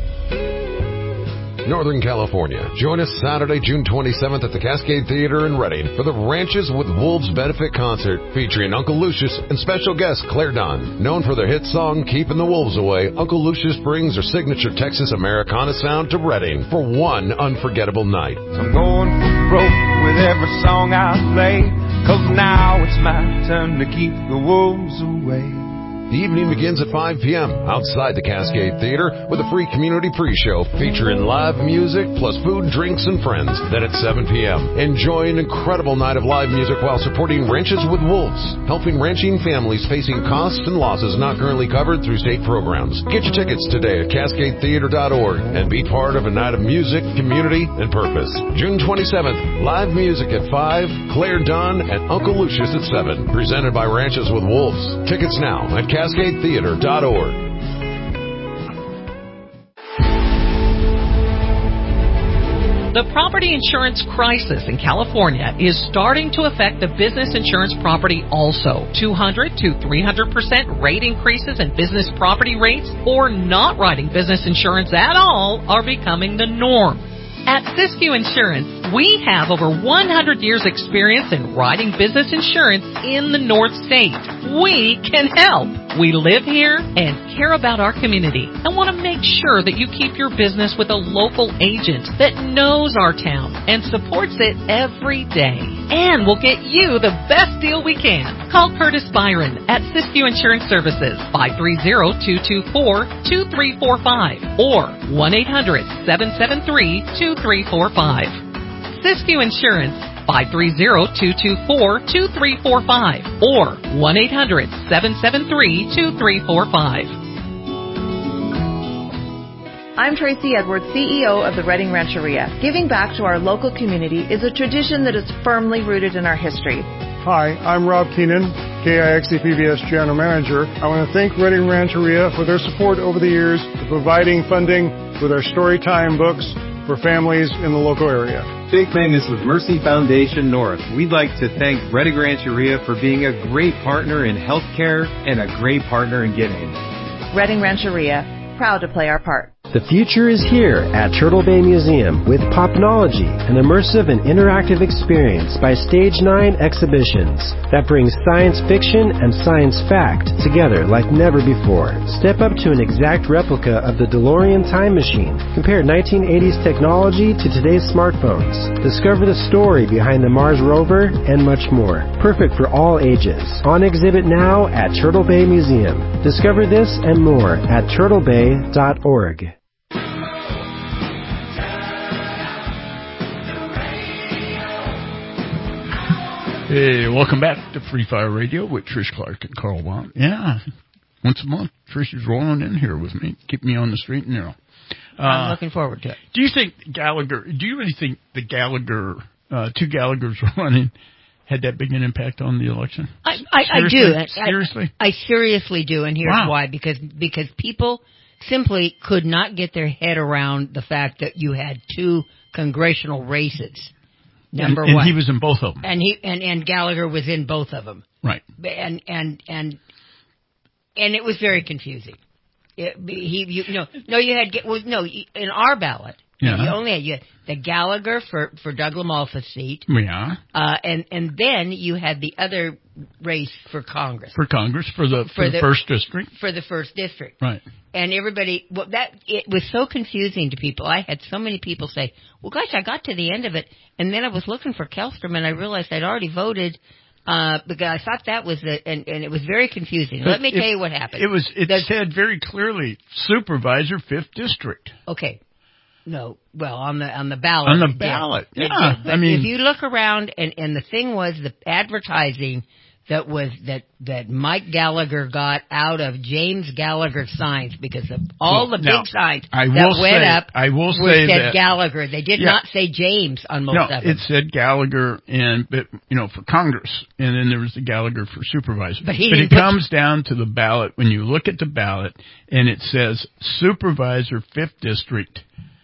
Northern California. Join us Saturday, June 27th at the Cascade Theater in Redding for the Ranches with Wolves benefit concert featuring Uncle Lucius and special guest Claire Dunn. Known for their hit song Keeping the Wolves Away, Uncle Lucius brings their signature Texas Americana sound to Redding for one unforgettable night. I'm going for broke with every song I play, 'cause now it's my turn to keep the wolves away. The evening begins at 5 p.m. outside the Cascade Theater with a free community pre-show featuring live music plus food, drinks, and friends. Then at 7 p.m., enjoy an incredible night of live music while supporting Ranches with Wolves, helping ranching families facing costs and losses not currently covered through state programs. Get your tickets today at CascadeTheater.org and be part of a night of music, community, and purpose. June 27th, live music at 5, Claire Dunn and Uncle Lucius at 7, presented by Ranches with Wolves. Tickets now at CascadeTheater.org. The property insurance crisis in California is starting to affect the business insurance property also. 200 to 300% rate increases in business property rates or not writing business insurance at all are becoming the norm. At Siskiyou Insurance, we have over 100 years experience in writing business insurance in the North State. We can help. We live here and care about our community and want to make sure that you keep your business with a local agent that knows our town and supports it every day. And we'll get you the best deal we can. Call Curtis Byron at Siskiyou Insurance Services, 530-224-2345 or 1-800-773-2345. Siskiyou Insurance, 530-224-2345 or 1-800-773-2345. I'm Tracy Edwards, CEO of the Redding Rancheria. Giving back to our local community is a tradition that is firmly rooted in our history. Hi, I'm Rob Keenan, KIXE-PBS General Manager. I want to thank Redding Rancheria for their support over the years for providing funding with our Storytime books for families in the local area. Jake Magnus with Mercy Foundation North. We'd like to thank Redding Rancheria for being a great partner in healthcare and a great partner in giving. Redding Rancheria, proud to play our part. The future is here at Turtle Bay Museum with Popnology, an immersive and interactive experience by Stage 9 Exhibitions that brings science fiction and science fact together like never before. Step up to an exact replica of the DeLorean time machine. Compare 1980s technology to today's smartphones. Discover the story behind the Mars rover and much more. Perfect for all ages. On exhibit now at Turtle Bay Museum. Discover this and more at turtlebay.org. Hey, welcome back to Free Fire Radio with Trish Clark and Carl Baum. Yeah, once a month, Trish is rolling in here with me, keep me on the straight and narrow. I'm looking forward to it. Do you really think the Gallagher, two Gallaghers running, had that big an impact on the election? I do. Seriously? I seriously do, and here's why. Because people simply could not get their head around the fact that you had 2 congressional races. Number and one, he was in both of them, and Gallagher was in both of them. Right. And it was very confusing. In our ballot. Yeah. You only had the Gallagher for Doug LaMalfa's seat. Yeah. And then you had the other race for Congress. For Congress, for the first district. For the first district. Right. And everybody, it was so confusing to people. I had so many people say, well, gosh, I got to the end of it, and then I was looking for Kellstrom, and I realized I'd already voted, because I thought that was and it was very confusing. Let me tell you what happened. It said very clearly, Supervisor, 5th District. Okay. No, well, on the ballot. On the ballot, yeah. But if you look around, and the thing was the advertising that Mike Gallagher got out of James Gallagher signs, because of all the big signs that went up said Gallagher. They did not say James on most of them. It said Gallagher for Congress, and then there was the Gallagher for supervisor. But it comes down to the ballot. When you look at the ballot, and it says Supervisor 5th District.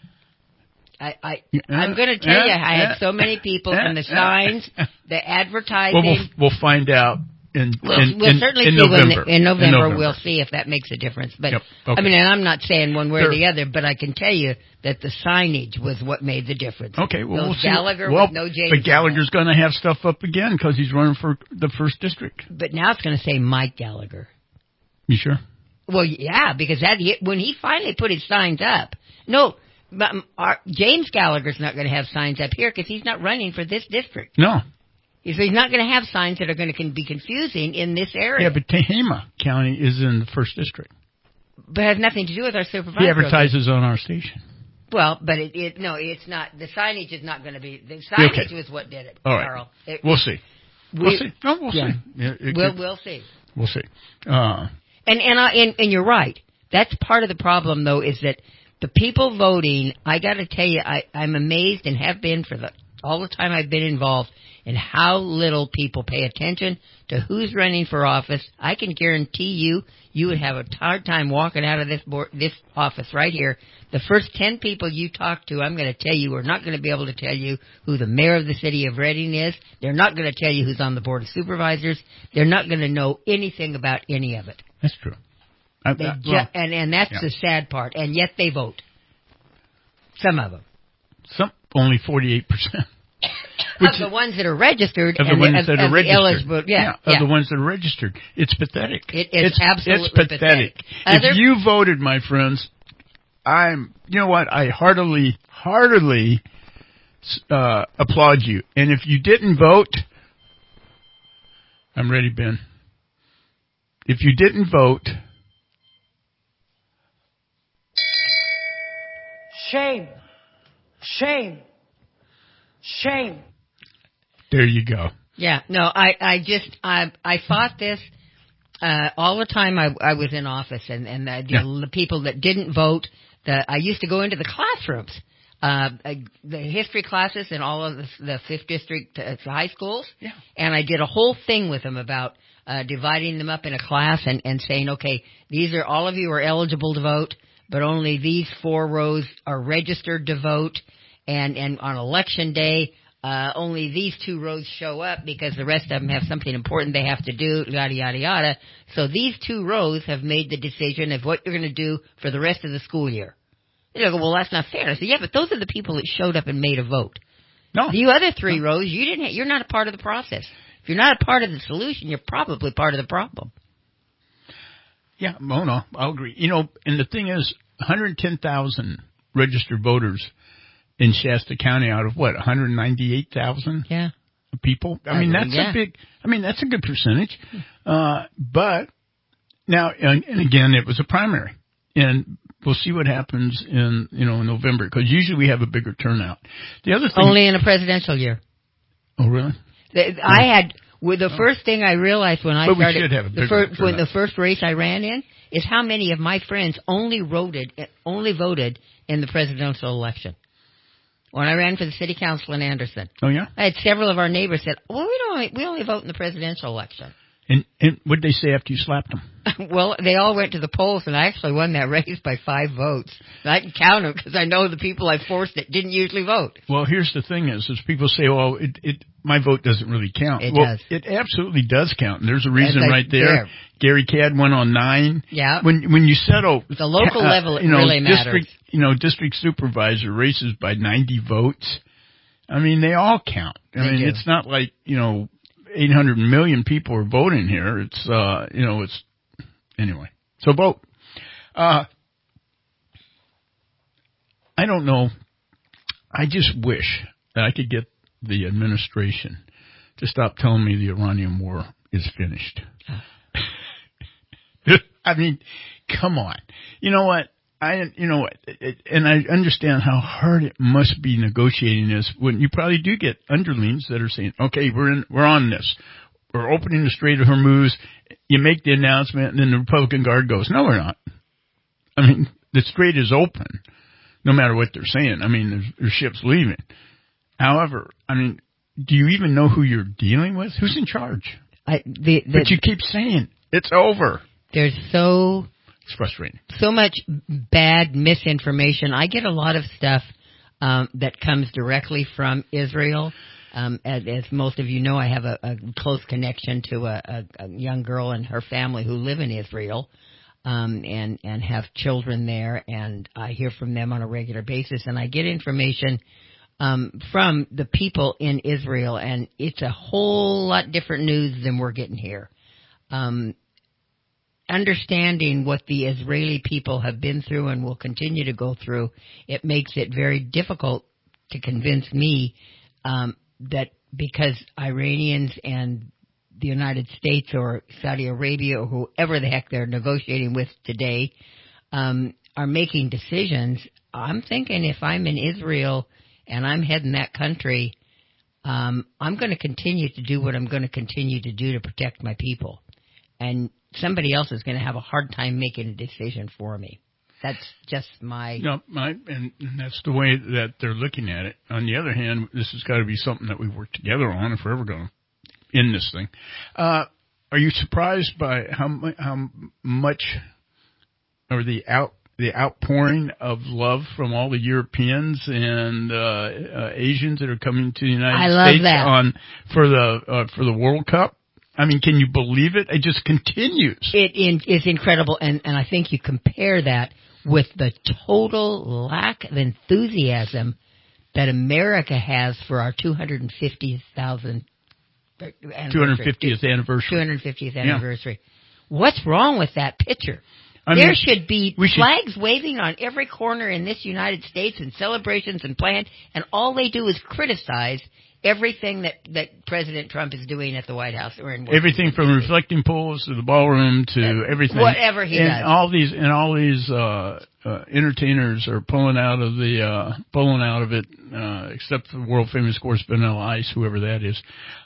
I'm going to tell you, I had so many people, and the signs, the advertising. Well, we'll find out in November. In November, we'll see if that makes a difference. But yep. Okay. I mean, and I'm not saying one way or the other, but I can tell you that the signage was what made the difference. Okay, well, we'll see. Gallagher with no James. But Gallagher's going to have stuff up again because he's running for the 1st district. But now it's going to say Mike Gallagher. You sure? Well, yeah, because when he finally put his signs up, but James Gallagher's not going to have signs up here because he's not running for this district. No. So he's not going to have signs that are going to be confusing in this area. Yeah, but Tehama County is in the 1st district. But it has nothing to do with our supervisor. He advertises on our station. Well, but it's not. The signage is not going to be. The signage was what did it, all right. Carl. We'll see. We'll see. No, we'll see. We'll see. We'll see. And you're right. That's part of the problem, though, is that the people voting, I got to tell you, I'm amazed and have been for all the time I've been involved in how little people pay attention to who's running for office. I can guarantee you would have a hard time walking out of this office right here. The first 10 people you talk to, I'm going to tell you, are not going to be able to tell you who the mayor of the city of Reading is. They're not going to tell you who's on the board of supervisors. They're not going to know anything about any of it. That's true. And that's the sad part. And yet they vote. Some of them. Only 48%. Of the ones that are registered. Of the ones that are registered. Eligible, of the ones that are registered. It's pathetic. It's absolutely pathetic. If you voted, my friends, you know what? I heartily applaud you. And if you didn't vote, I'm ready, Ben. If you didn't vote, shame, shame, shame. There you go. Yeah, no, I fought this all the time I was in office, and the people that didn't vote. I used to go into the classrooms, the history classes in all of the 5th district high schools, and I did a whole thing with them about dividing them up in a class and saying, okay, all of you are eligible to vote, but only these 4 rows are registered to vote, and on election day, only these 2 rows show up because the rest of them have something important they have to do, yada, yada, yada. So these 2 rows have made the decision of what you're going to do for the rest of the school year. They'll go, well, that's not fair. I said, yeah, but those are the people that showed up and made a vote. No. You other 3 rows, you're not a part of the process. If you're not a part of the solution, you're probably part of the problem. Yeah, no, I'll agree. And the thing is, 110,000 registered voters in Shasta County out of 198,000 people. That's a good percentage. But now, and again, it was a primary, and we'll see what happens in November, because usually we have a bigger turnout. The other thing, only in a presidential year. Oh, really? The first thing I realized when I started, we should have a bigger turnout. The first race I ran in is how many of my friends only voted in the presidential election. When I ran for the city council in Anderson. Oh, yeah? I had several of our neighbors said, well, we only vote in the presidential election. And what did they say after you slapped them? Well, they all went to the polls, and I actually won that race by 5 votes. And I can count them because I know the people I forced that didn't usually vote. Well, here's the thing is people say, well, my vote doesn't really count. It does. It absolutely does count. And there's a reason right there. Gary Cadd won on 9. Yeah. When you settle the local level, it really matters. District supervisor races by 90 votes. I mean, they all count. I mean, it's not like, 800 million people are voting here. It's, it's, anyway. So vote. I don't know. I just wish that I could get the administration to stop telling me the Iranian war is finished. I mean, come on. You know what? And I understand how hard it must be negotiating this when you probably do get underlings that are saying, okay, we're on this. We're opening the Strait of Hormuz. You make the announcement, and then the Republican Guard goes, no, we're not. I mean, the strait is open, no matter what they're saying. I mean, there's ships leaving. However, I mean, do you even know who you're dealing with? Who's in charge? But you keep saying, it's over. There's It's frustrating. So much bad misinformation. I get a lot of stuff that comes directly from Israel. As most of you know, I have a close connection to a young girl and her family who live in Israel and have children there, and I hear from them on a regular basis, and I get information from the people in Israel, and it's a whole lot different news than we're getting here. Understanding what the Israeli people have been through and will continue to go through, it makes it very difficult to convince me that because Iranians and the United States or Saudi Arabia or whoever the heck they're negotiating with today are making decisions, I'm thinking if I'm in Israel and I'm heading that country, I'm going to continue to do what I'm going to continue to do to protect my people. And somebody else is going to have a hard time making a decision for me. That's just my... and that's the way that they're looking at it. On the other hand, this has got to be something that we work together on if we're ever going to end this thing. Are you surprised by how much, or the outpouring of love from all the Europeans and Asians that are coming to the United States for the World Cup? I mean, can you believe it? It just continues. It's incredible, and I think you compare that with the total lack of enthusiasm that America has for our 250th anniversary. What's wrong with that picture? There should be flags waving on every corner in this United States and celebrations and plans, and all they do is criticize everything that President Trump is doing at the White House. Everything from reflecting pools to the ballroom to everything. Whatever he does. All these entertainers are pulling out of it, except for the world famous, of course, Vanilla Ice, whoever that is.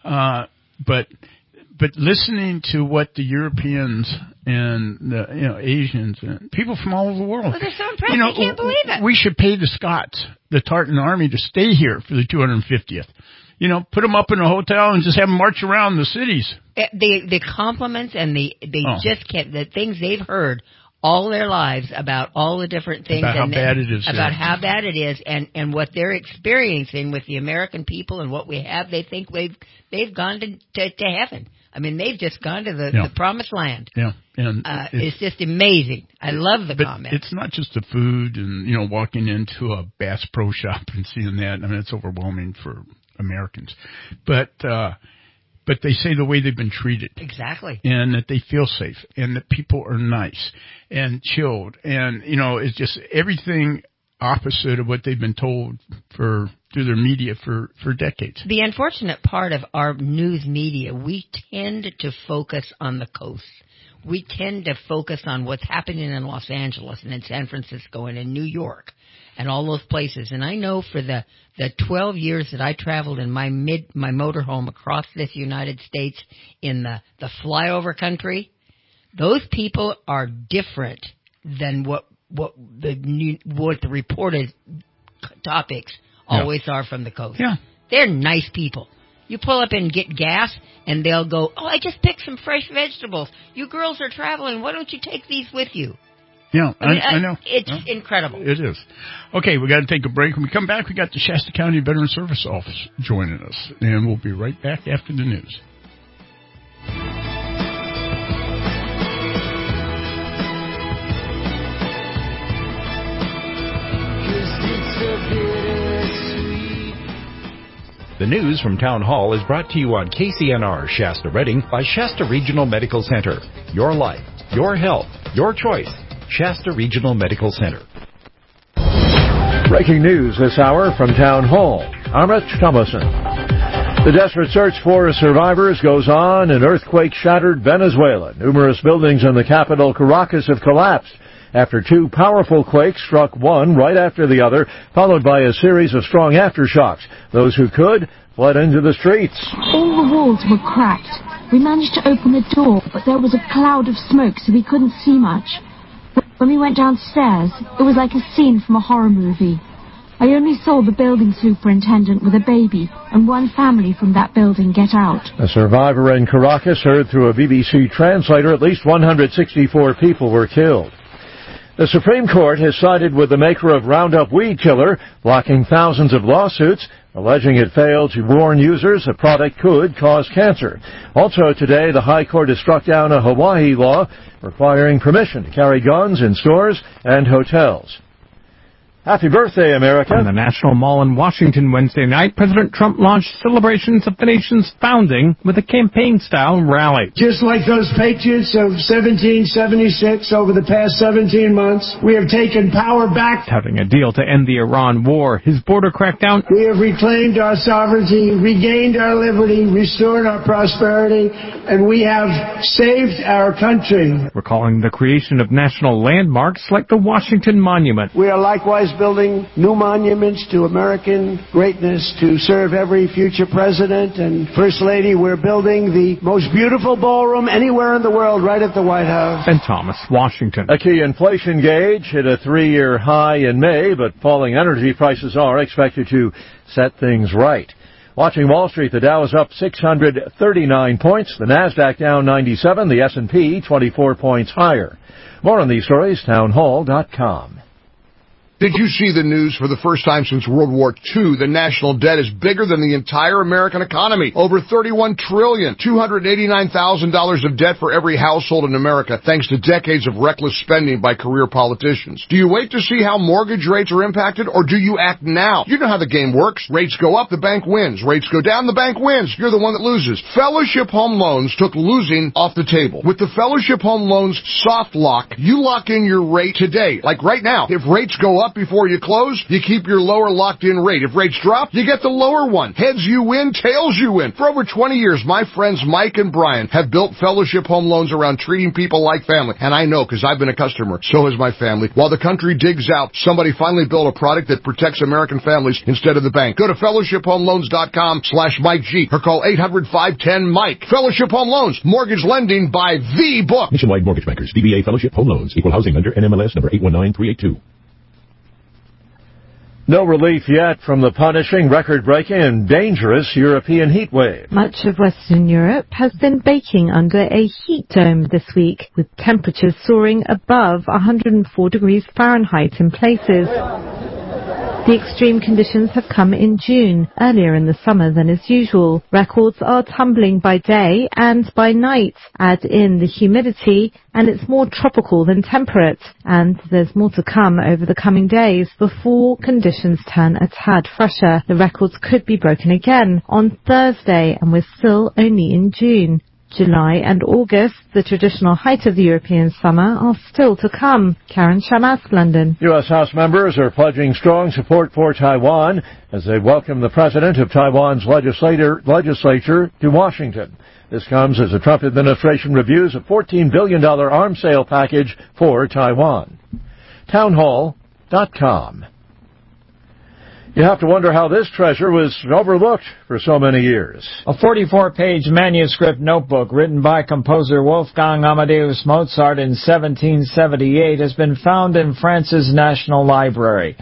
But listening to what the Europeans and the Asians and people from all over the world, they're so impressed. I can't believe it. We should pay the Scots, the Tartan Army, to stay here for the 250th. Put them up in a hotel and just have them march around the cities. The compliments and just kept the things they've heard all their lives about all the different things about how bad it is, how bad it is, and what they're experiencing with the American people and what we have. They think they've gone to heaven. I mean, they've just gone to the promised land. Yeah, and it's just amazing. I love the comment. It's not just the food and walking into a Bass Pro Shop and seeing that. I mean, it's overwhelming for Americans, but they say the way they've been treated. Exactly. And that they feel safe and that people are nice and chilled. And, it's just everything opposite of what they've been told through their media for decades. The unfortunate part of our news media, we tend to focus on the coast. We tend to focus on what's happening in Los Angeles and in San Francisco and in New York and all those places. And I know for the 12 years that I traveled in my motorhome across this United States in the flyover country, those people are different than what the reported topics always are from the coast. Yeah. They're nice people. You pull up and get gas, and they'll go, oh, I just picked some fresh vegetables. You girls are traveling. Why don't you take these with you? Yeah, I know. It's incredible. It is. Okay, we got to take a break. When we come back, we got the Shasta County Veteran Service Office joining us, and we'll be right back after the news. The news from Town Hall is brought to you on KCNR Shasta Redding by Shasta Regional Medical Center. Your life, your health, your choice. Shasta Regional Medical Center. Breaking news this hour from Town Hall. I'm Rich Thomason. The desperate search for survivors goes on in earthquake-shattered Venezuela. Numerous buildings in the capital, Caracas, have collapsed after two powerful quakes struck one right after the other, followed by a series of strong aftershocks. Those who could fled into the streets. All the walls were cracked. We managed to open the door, but there was a cloud of smoke, so we couldn't see much. When we went downstairs, it was like a scene from a horror movie. I only saw the building superintendent with a baby and one family from that building get out. A survivor in Caracas heard through a BBC translator at least 164 people were killed. The Supreme Court has sided with the maker of Roundup weed killer, blocking thousands of lawsuits, alleging it failed to warn users the product could cause cancer. Also today, the High Court has struck down a Hawaii law requiring permission to carry guns in stores and hotels. Happy birthday, America. In the National Mall in Washington Wednesday night, President Trump launched celebrations of the nation's founding with a campaign-style rally. Just like those patriots of 1776 over the past 17 months, we have taken power back. Touting a deal to end the Iran war, his border crackdown. We have reclaimed our sovereignty, regained our liberty, restored our prosperity, and we have saved our country. Recalling the creation of national landmarks like the Washington Monument. We are likewise building new monuments to American greatness to serve every future president and First Lady. We're building the most beautiful ballroom anywhere in the world right at the White House. And Thomas, Washington. A key inflation gauge hit a 3-year high in May, but falling energy prices are expected to set things right. Watching Wall Street, the Dow is up 639 points, the Nasdaq down 97, the S&P 24 points higher. More on these stories, townhall.com. Did you see the news? For the first time since World War II, the national debt is bigger than the entire American economy. Over $31 trillion, $289,000 of debt for every household in America, thanks to decades of reckless spending by career politicians. Do you wait to see how mortgage rates are impacted, or do you act now? You know how the game works. Rates go up, the bank wins. Rates go down, the bank wins. You're the one that loses. Fellowship Home Loans took losing off the table. With the Fellowship Home Loans soft lock, you lock in your rate today. Like right now, if rates go up before you close, you keep your lower locked-in rate. If rates drop, you get the lower one. Heads you win, tails you win. For over 20 years, my friends Mike and Brian have built Fellowship Home Loans around treating people like family. And I know, because I've been a customer. So has my family. While the country digs out, somebody finally built a product that protects American families instead of the bank. Go to fellowshiphomeloans.com/Mike G or call 800-510-MIKE. Fellowship Home Loans. Mortgage lending by the book. Nationwide Mortgage Bankers. DBA Fellowship Home Loans. Equal housing lender. NMLS number 819382. No relief yet from the punishing, record-breaking, and dangerous European heat wave. Much of Western Europe has been baking under a heat dome this week, with temperatures soaring above 104 degrees Fahrenheit in places. The extreme conditions have come in June, earlier in the summer than is usual. Records are tumbling by day and by night. Add in the humidity, and it's more tropical than temperate. And there's more to come over the coming days before conditions turn a tad fresher. The records could be broken again on Thursday, and we're still only in June. July and August, the traditional height of the European summer, are still to come. Karen Shamas, London. U.S. House members are pledging strong support for Taiwan as they welcome the president of Taiwan's legislature to Washington. This comes as the Trump administration reviews a $14 billion arms sale package for Taiwan. Townhall.com. You have to wonder how this treasure was overlooked for so many years. A 44-page manuscript notebook written by composer Wolfgang Amadeus Mozart in 1778 has been found in France's National Library.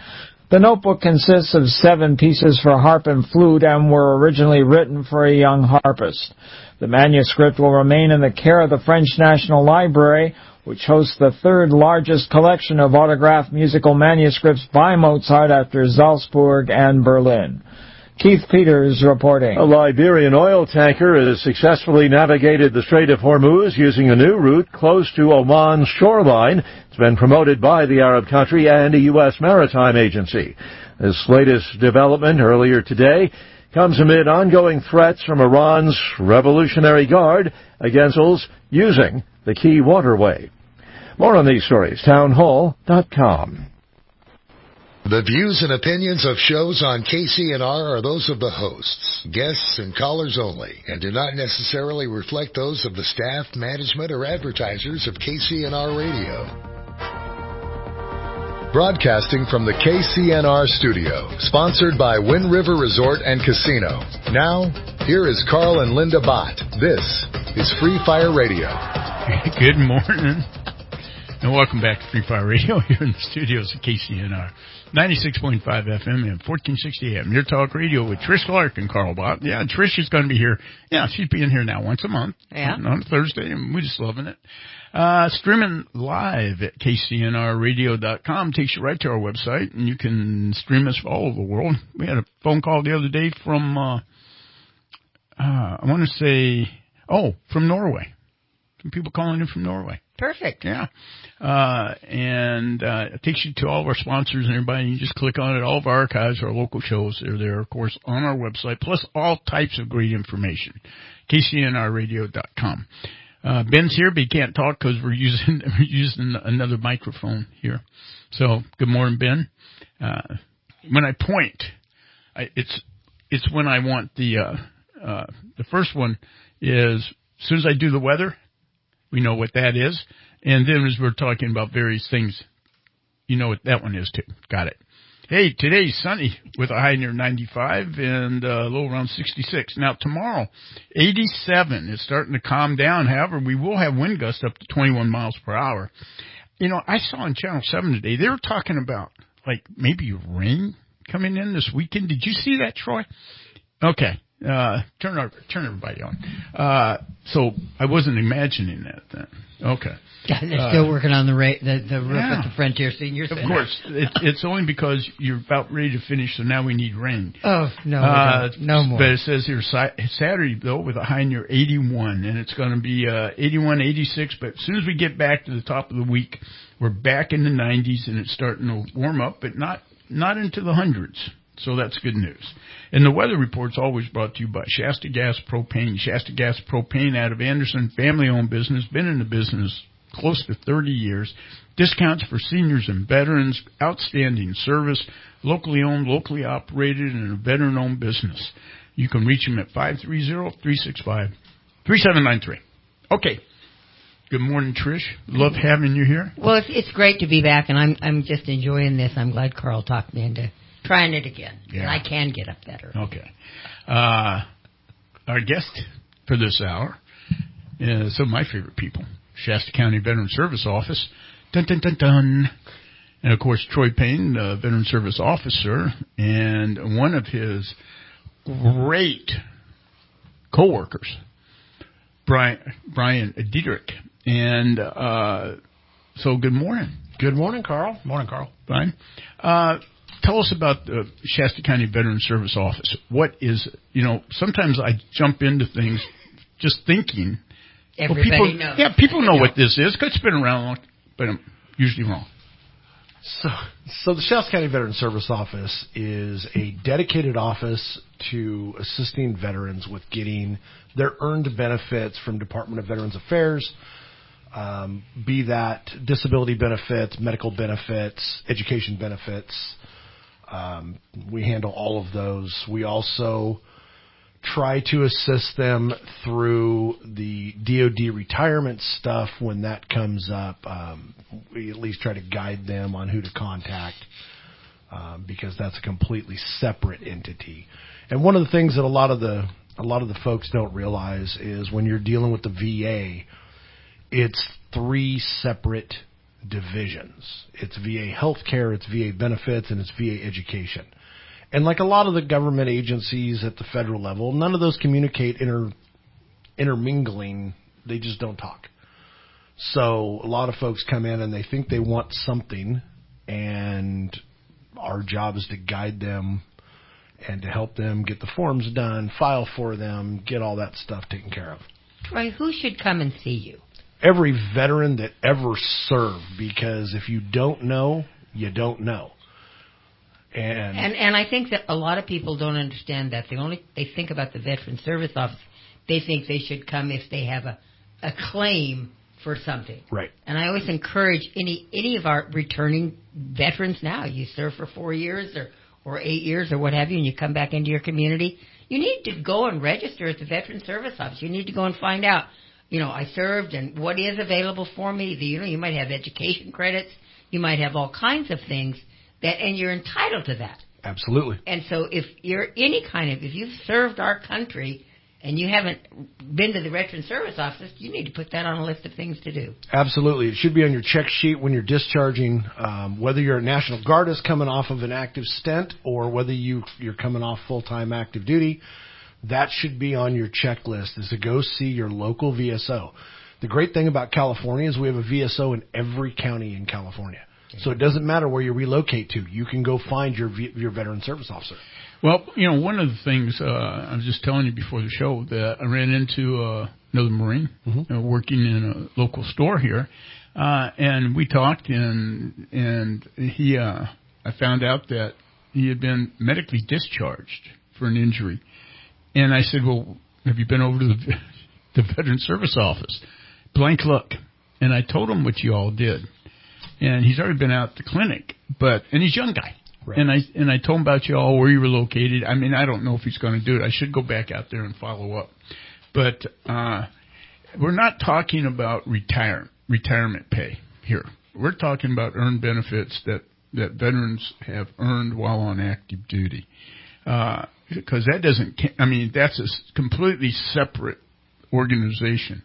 The notebook consists of 7 pieces for harp and flute and were originally written for a young harpist. The manuscript will remain in the care of the French National Library, which hosts the 3rd largest collection of autographed musical manuscripts by Mozart after Salzburg and Berlin. Keith Peters reporting. A Liberian oil tanker has successfully navigated the Strait of Hormuz using a new route close to Oman's shoreline. It's been promoted by the Arab country and a U.S. maritime agency. This latest development earlier today comes amid ongoing threats from Iran's Revolutionary Guard against vessels using the key waterway. More on these stories, townhall.com. The views and opinions of shows on KCNR are those of the hosts, guests, and callers only, and do not necessarily reflect those of the staff, management, or advertisers of KCNR Radio. Broadcasting from the KCNR studio, sponsored by Wind River Resort and Casino. Now, here is Carl and Linda Bott. This is Free Fire Radio. Good morning, and welcome back to Free Fire Radio here in the studios of KCNR. 96.5 FM and 1460 AM. Your talk radio with Trish Clark and Carl Bott. Yeah, Trish is going to be here. Yeah, she's being here now once a month. Yeah. On a Thursday, and we're just loving it. Streaming live at KCNRradio.com takes you right to our website, and you can stream us all over the world. We had a phone call the other day from, I want to say, from Norway. Some people calling in from Norway. Perfect. Yeah. And it takes you to all of our sponsors and everybody. You just click on it. All of our archives, our local shows, they're there, of course, on our website, plus all types of great information. KCNRradio.com. Ben's here, but he can't talk because we're using another microphone here. So, good morning, Ben. When I point, it's when I want the first one is, as soon as I do the weather, we know what that is. And then as we're talking about various things, you know what that one is too. Got it. Hey, today's sunny with a high near 95 and a low around 66. Now tomorrow, 87 is starting to calm down. However, we will have wind gusts up to 21 miles per hour. You know, I saw on Channel 7 today, they were talking about like maybe rain coming in this weekend. Did you see that, Troy? Okay. Turn everybody on. So I wasn't imagining that then. Okay. They're still working on the roof at the Frontier Senior Center. Of course. It's only because you're about ready to finish, so now we need rain. Oh, no. No more. But it says here Saturday, though, with a high near 81, and it's going to be 81, 86. But as soon as we get back to the top of the week, we're back in the 90s, and it's starting to warm up, but not into the hundreds. So that's good news. And the weather report's always brought to you by Shasta Gas Propane. Shasta Gas Propane out of Anderson, family-owned business, been in the business close to 30 years. Discounts for seniors and veterans, outstanding service, locally owned, locally operated, and a veteran-owned business. You can reach them at 530-365-3793. Okay. Good morning, Trish. Love having you here. Well, it's great to be back, and I'm just enjoying this. I'm glad Carl talked me into trying it again. Yeah. And I can get up better. Okay. Our guest for this hour is some of my favorite people. Shasta County Veteran Service Office. Dun, dun, dun, dun. And, of course, Troy Payne, the Veteran Service Officer, and one of his great co-workers, Brian Diedrich. And so good morning. Good morning, Carl. Morning, Carl. Brian. Tell us about the Shasta County Veteran Service Office. What is, sometimes I jump into things just thinking. Everybody knows. Yeah, people know what this is because it's been around long, but I'm usually wrong. So the Shasta County Veteran Service Office is a dedicated office to assisting veterans with getting their earned benefits from Department of Veterans Affairs, be that disability benefits, medical benefits, education benefits. We handle all of those. We also try to assist them through the DOD retirement stuff when that comes up. We at least try to guide them on who to contact because that's a completely separate entity. And one of the things that a lot of the folks don't realize is when you're dealing with the VA, it's 3 separate divisions. It's VA healthcare, it's VA benefits, and it's VA education. And like a lot of the government agencies at the federal level, none of those communicate intermingling. They just don't talk. So a lot of folks come in and they think they want something, and our job is to guide them and to help them get the forms done, file for them, get all that stuff taken care of. Troy, who should come and see you? Every veteran that ever served, because if you don't know, you don't know. And I think that a lot of people don't understand that. They think about the Veteran Service Office. They think they should come if they have a claim for something. Right. And I always encourage any of our returning veterans now. You serve for 4 years or 8 years or what have you, and you come back into your community. You need to go and register at the Veteran Service Office. You need to go and find out, I served and what is available for me. You might have education credits. You might have all kinds of things. And you're entitled to that. Absolutely. And so if you've served our country and you haven't been to the Veteran Service Office, you need to put that on a list of things to do. Absolutely. It should be on your check sheet when you're discharging, whether you're a National Guardist coming off of an active stint or whether you're coming off full-time active duty. That should be on your checklist, is to go see your local VSO. The great thing about California is we have a VSO in every county in California. So it doesn't matter where you relocate to. You can go find your Veteran Service Officer. Well, one of the things I was just telling you before the show that I ran into another Marine working in a local store here, and we talked, and he I found out that he had been medically discharged for an injury, and I said, "Well, have you been over to the Veteran Service Office?" Blank look, and I told him what you all did. And he's already been out at the clinic, and he's a young guy. Right. And I told him about you all, where you were located. I mean, I don't know if he's going to do it. I should go back out there and follow up. But we're not talking about retirement pay here. We're talking about earned benefits that veterans have earned while on active duty. Because that's a completely separate organization.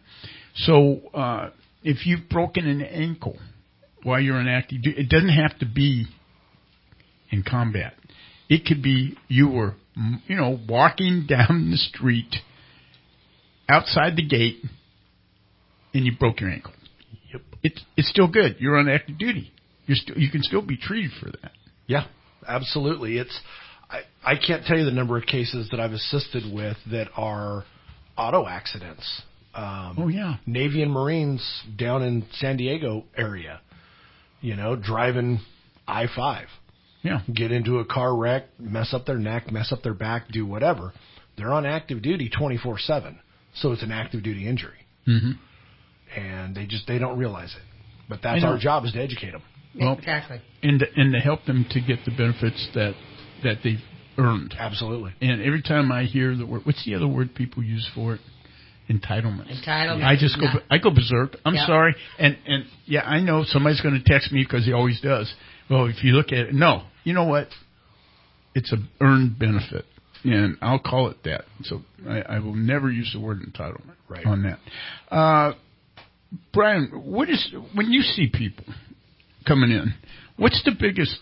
So if you've broken an ankle while you're in active duty, it doesn't have to be in combat. It could be you were, walking down the street outside the gate and you broke your ankle. Yep. It's still good. You're on active duty. You can still be treated for that. Yeah, absolutely. I can't tell you the number of cases that I've assisted with that are auto accidents. Navy and Marines down in San Diego area. Driving I-5. Yeah. Get into a car wreck, mess up their neck, mess up their back, do whatever. They're on active duty 24/7. So it's an active duty injury. Mm-hmm. And they don't realize it. But that's our job, is to educate them. Well, exactly. And to help them to get the benefits that they've earned. Absolutely. And every time I hear the word, what's the other word people use for it? Entitlement. I go berserk. I'm sorry. And I know somebody's going to text me because he always does. Well, if you look at it, no. You know what? It's an earned benefit. And I'll call it that. So I will never use the word entitlement on that. Brian, when you see people coming in, what's the biggest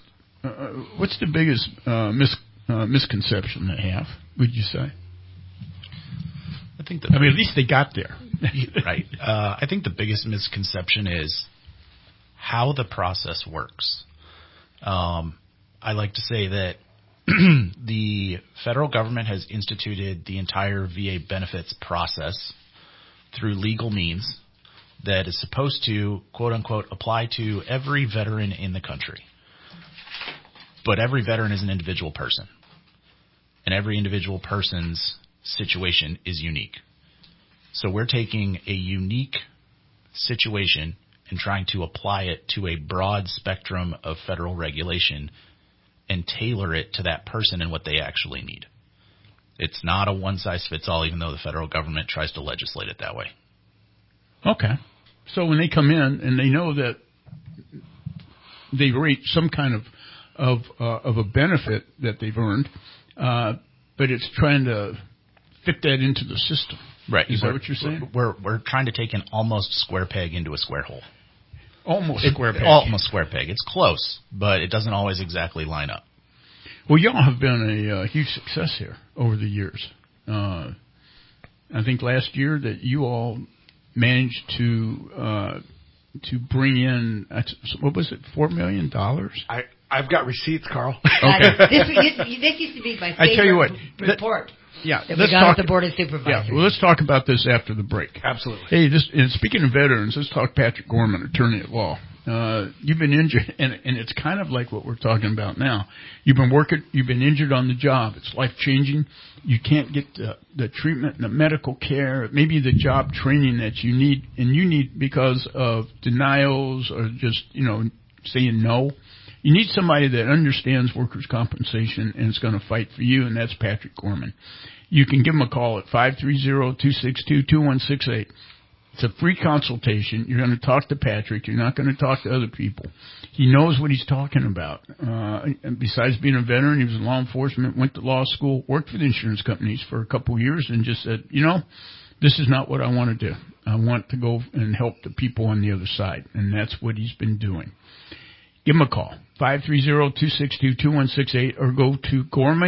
misconception they have, would you say? At least they got there. Right. I think the biggest misconception is how the process works. I like to say that the federal government has instituted the entire VA benefits process through legal means that is supposed to, quote unquote, apply to every veteran in the country. But every veteran is an individual person. And every individual person's situation is unique. So we're taking a unique situation and trying to apply it to a broad spectrum of federal regulation and tailor it to that person and what they actually need. It's not a one-size-fits-all, even though the federal government tries to legislate it that way. Okay. So when they come in and they know that they've reached some kind of a benefit that they've earned, but it's trying to fit that into the system. Right. Is that what you're saying? We're trying to take an almost square peg into a square hole. Almost square peg. Almost square peg. It's close, but it doesn't always exactly line up. Well, y'all have been a huge success here over the years. I think last year that you all managed to bring in, what was it, $4 million? I've got receipts, Carl. Okay. This used to be my favorite I tell you what, report. Yeah, that we got at the Board of Supervisors. Yeah, well, let's talk about this after the break. Absolutely. Hey, and speaking of veterans, let's talk Patrick Gorman, attorney at law. You've been injured, and it's kind of like what we're talking about now. You've been injured on the job. It's life-changing. You can't get the treatment and the medical care, maybe the job training that you need because of denials or just, saying no. You need somebody that understands workers' compensation and is going to fight for you, and that's Patrick Gorman. You can give him a call at 530-262-2168. It's a free consultation. You're going to talk to Patrick. You're not going to talk to other people. He knows what he's talking about. And besides being a veteran, he was in law enforcement, went to law school, worked for the insurance companies for a couple of years, and just said, this is not what I want to do. I want to go and help the people on the other side, and that's what he's been doing. Give him a call, 530-262-2168, or go to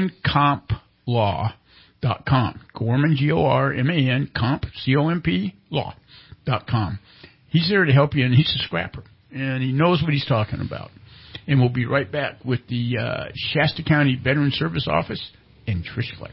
GormanCompLaw.com. Gorman, Gorman, Comp, C-O-M-P, Law.com. He's there to help you, and he's a scrapper, and he knows what he's talking about. And we'll be right back with the Shasta County Veteran Service Office and Trish Fleck.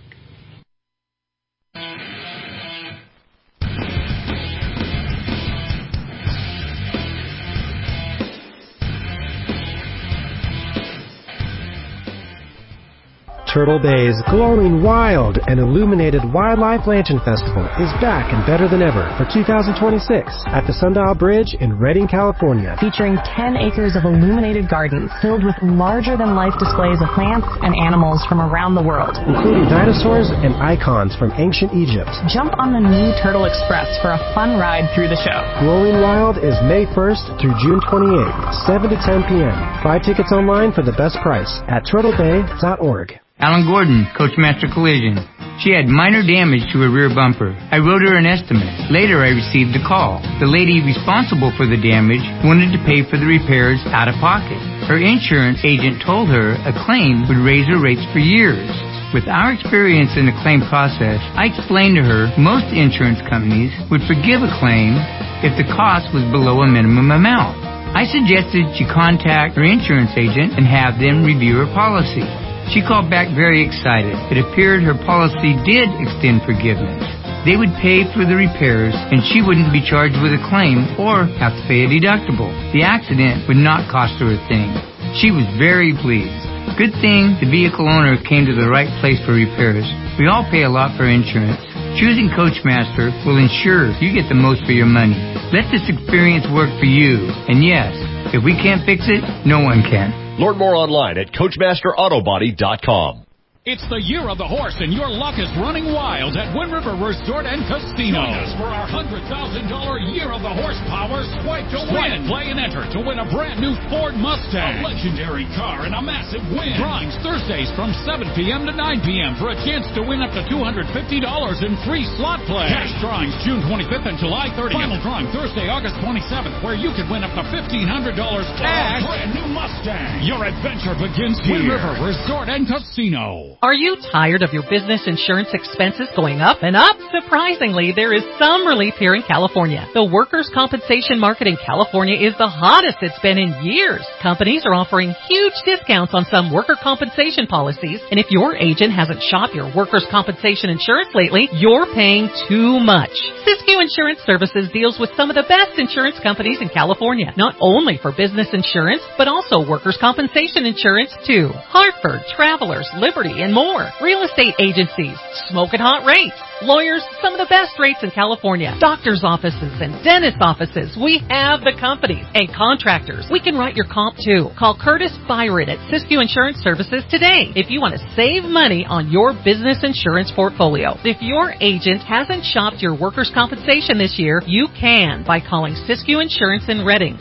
Turtle Bay's glowing, wild, and illuminated Wildlife Lantern Festival is back and better than ever for 2026 at the Sundial Bridge in Redding, California. Featuring 10 acres of illuminated gardens filled with larger-than-life displays of plants and animals from around the world, including dinosaurs and icons from ancient Egypt. Jump on the new Turtle Express for a fun ride through the show. Glowing Wild is May 1st through June 28th, 7 to 10 p.m. Buy tickets online for the best price at turtlebay.org. Alan Gordon, Coachmaster Collision. She had minor damage to her rear bumper. I wrote her an estimate. Later, I received a call. The lady responsible for the damage wanted to pay for the repairs out of pocket. Her insurance agent told her a claim would raise her rates for years. With our experience in the claim process, I explained to her most insurance companies would forgive a claim if the cost was below a minimum amount. I suggested she contact her insurance agent and have them review her policy. She called back very excited. It appeared her policy did extend forgiveness. They would pay for the repairs, and she wouldn't be charged with a claim or have to pay a deductible. The accident would not cost her a thing. She was very pleased. Good thing the vehicle owner came to the right place for repairs. We all pay a lot for insurance. Choosing Coachmaster will ensure you get the most for your money. Let this experience work for you. And yes, if we can't fix it, no one can. Learn more online at CoachmasterAutobody.com. It's the year of the horse, and your luck is running wild at Wind River Resort and Casino. Join us for our $100,000 Year of the Horsepower Swipe to Win. Play and enter to win a brand new Ford Mustang, a legendary car, and a massive win. Drawings Thursdays from 7 p.m. to 9 p.m. for a chance to win up to $250 in free slot play. Cash drawings June 25th and July 30th. Final drawing Thursday, August 27th, where you could win up to $1,500 cash. A brand new Mustang. Your adventure begins here. Wind River Resort and Casino. Are you tired of your business insurance expenses going up and up? Surprisingly, there is some relief here in California. The workers' compensation market in California is the hottest it's been in years. Companies are offering huge discounts on some worker compensation policies, and if your agent hasn't shopped your workers' compensation insurance lately, you're paying too much. Siskiyou Insurance Services deals with some of the best insurance companies in California, not only for business insurance, but also workers' compensation insurance too. Hartford, Travelers, Liberty, and more. Real estate agencies, smoking hot rates. Lawyers, some of the best rates in California. Doctors' offices and dentist offices. We have the companies. And contractors. We can write your comp too. Call Curtis Byron at Siskiyou Insurance Services today if you want to save money on your business insurance portfolio. If your agent hasn't shopped your workers' compensation this year, you can by calling Siskiyou Insurance in Redding,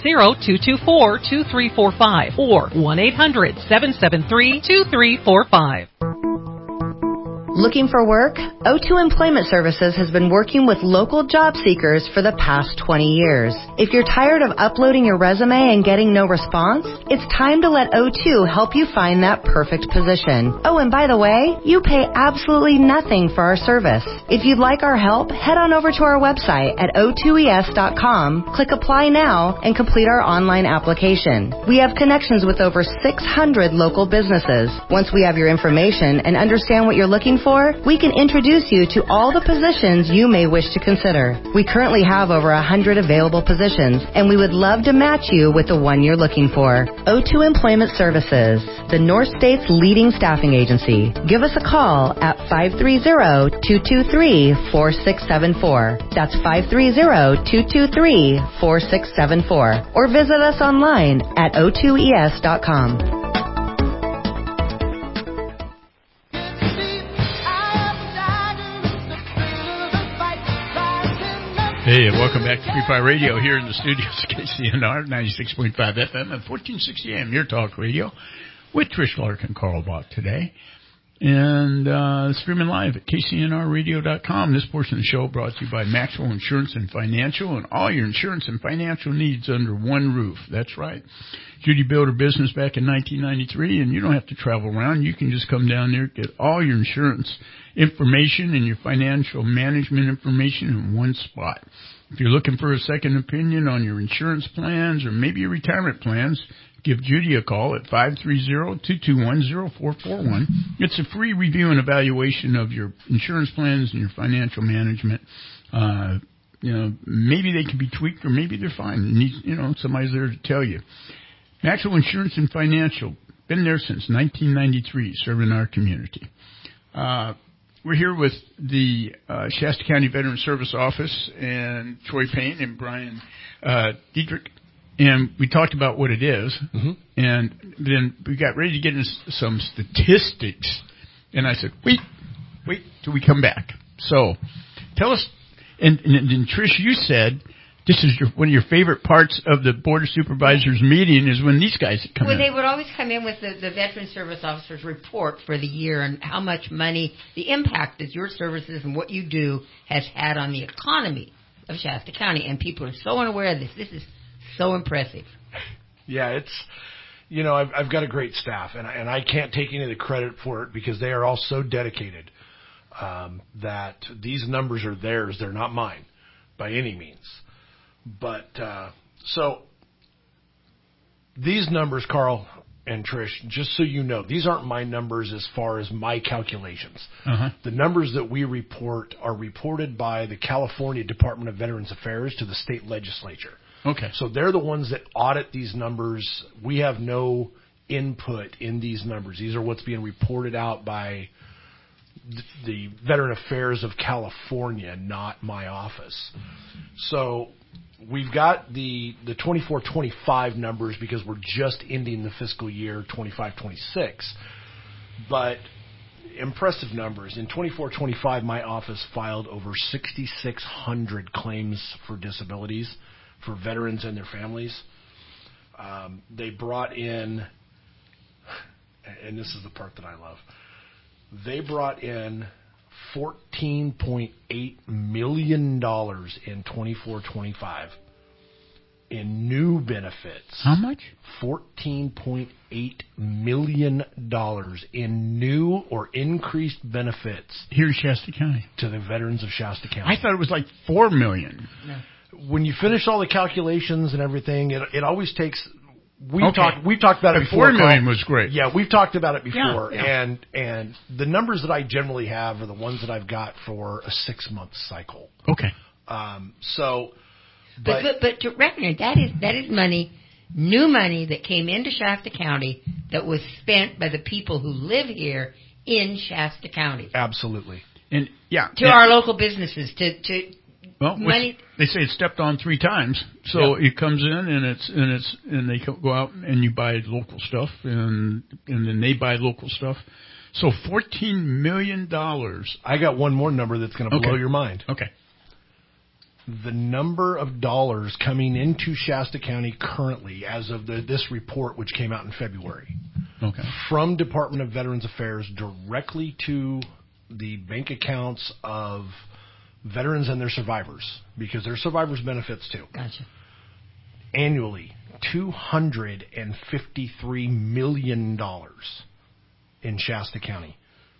530-224-2345 or 1-800-773-2345. Looking for work? O2 Employment Services has been working with local job seekers for the past 20 years. If you're tired of uploading your resume and getting no response, it's time to let O2 help you find that perfect position. Oh, and by the way, you pay absolutely nothing for our service. If you'd like our help, head on over to our website at o2es.com, click Apply Now, and complete our online application. We have connections with over 600 local businesses. Once we have your information and understand what you're looking for, we can introduce you to all the positions you may wish to consider. We currently have over 100 available positions, and we would love to match you with the one you're looking for. O2 Employment Services, the North State's leading staffing agency. Give us a call at 530-223-4674. That's 530-223-4674. Or visit us online at o2es.com. Hey, and welcome back to Free Fire Radio here in the studios, KCNR 96.5 FM and 1460 AM, your talk radio, with Trish Clark and Carl Bach today. And streaming live at kcnrradio.com. This portion of the show brought to you by Maxwell Insurance and Financial, and all your insurance and financial needs under one roof. That's right. Judy built her business back in 1993, and you don't have to travel around. You can just come down there, get all your insurance information and your financial management information in one spot. If you're looking for a second opinion on your insurance plans or maybe your retirement plans, give Judy a call at 530-221-0441. It's a free review and evaluation of your insurance plans and your financial management. Maybe they can be tweaked or maybe they're fine. Somebody's there to tell you. Maxwell Insurance and Financial, been there since 1993, serving our community. We're here with the Shasta County Veteran Service Office and Troy Payne and Brian Diedrich. And we talked about what it is, and then we got ready to get into some statistics. And I said, wait till we come back. So tell us, and Trish, you said this is one of your favorite parts of the Board of Supervisors meeting is when these guys come in. Well, they would always come in with the Veteran Service Officers report for the year and how much money, the impact that your services and what you do has had on the economy of Shasta County. And people are so unaware of this. This is so impressive. Yeah, it's, I've got a great staff, and I can't take any of the credit for it because they are all so dedicated that these numbers are theirs. They're not mine by any means. But so these numbers, Carl and Trish, just so you know, these aren't my numbers as far as my calculations. The numbers that we report are reported by the California Department of Veterans Affairs to the state legislature. Okay. So they're the ones that audit these numbers. We have no input in these numbers. These are what's being reported out by the Veteran Affairs of California, not my office. So we've got the 24-25 numbers because we're just ending the fiscal year 25-26. But impressive numbers. In 24-25, my office filed over 6,600 claims for disabilities for veterans and their families. They brought in, and this is the part that I love, they brought in $14.8 million in 24-25 in new benefits. How much? $14.8 million in new or increased benefits. Here in Shasta County. To the veterans of Shasta County. I thought it was like $4 million. No. When you finish all the calculations and everything, it always takes. We've talked about it before. $4 million was great. Yeah, we've talked about it before, yeah. And the numbers that I generally have are the ones that I've got for a 6-month cycle. Okay. But to recognize that is money, new money that came into Shasta County that was spent by the people who live here in Shasta County. Absolutely. And to our local businesses Well, money. They say it's stepped on 3 times, so it comes in and they go out and you buy local stuff, and then they buy local stuff. So $14 million. I got one more number that's going to blow your mind. Okay. The number of dollars coming into Shasta County currently, as of this report, which came out in February, from Department of Veterans Affairs directly to the bank accounts of veterans and their survivors, because their survivors benefits too. Gotcha. Annually, $253 million in Shasta County.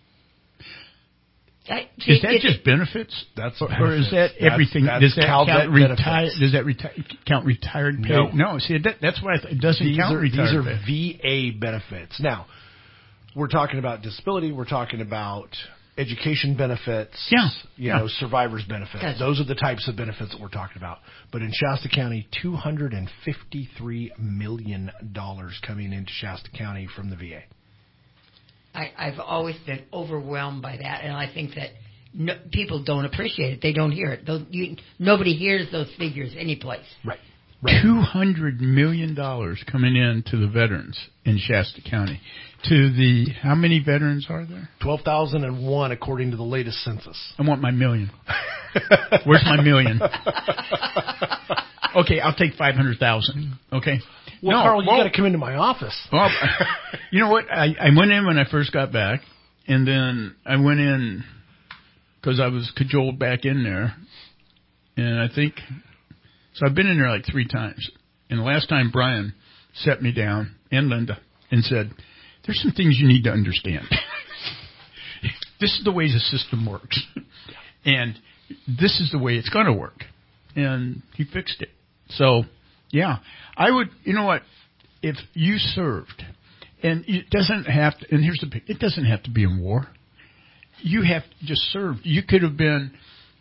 Is that just benefits? That's or is that everything? Does that count retired pay? No. See, that's why it doesn't count retired pay. These are VA benefits. Now, we're talking about disability. We're talking about education benefits. Survivors benefits. Gotcha. Those are the types of benefits that we're talking about. But in Shasta County, $253 million coming into Shasta County from the VA. I've always been overwhelmed by that, and I think that people don't appreciate it. They don't hear it. Nobody hears those figures anyplace. Right. $200 million coming in to the veterans in Shasta County. How many veterans are there? 12,001 according to the latest census. I want my million. Where's my million? Okay, I'll take 500,000. Okay. Well, Carl, you got to come into my office. Well, you know what? I went in when I first got back, and then I went in because I was cajoled back in there, and I think so. I've been in there like 3 times, and the last time Brian set me down and Linda and said, "There's some things you need to understand. This is the way the system works, and this is the way it's going to work," and he fixed it. So. Yeah, I would. You know what? If you served, and it doesn't have to. And here's the thing: it doesn't have to be in war. You have just served. You could have been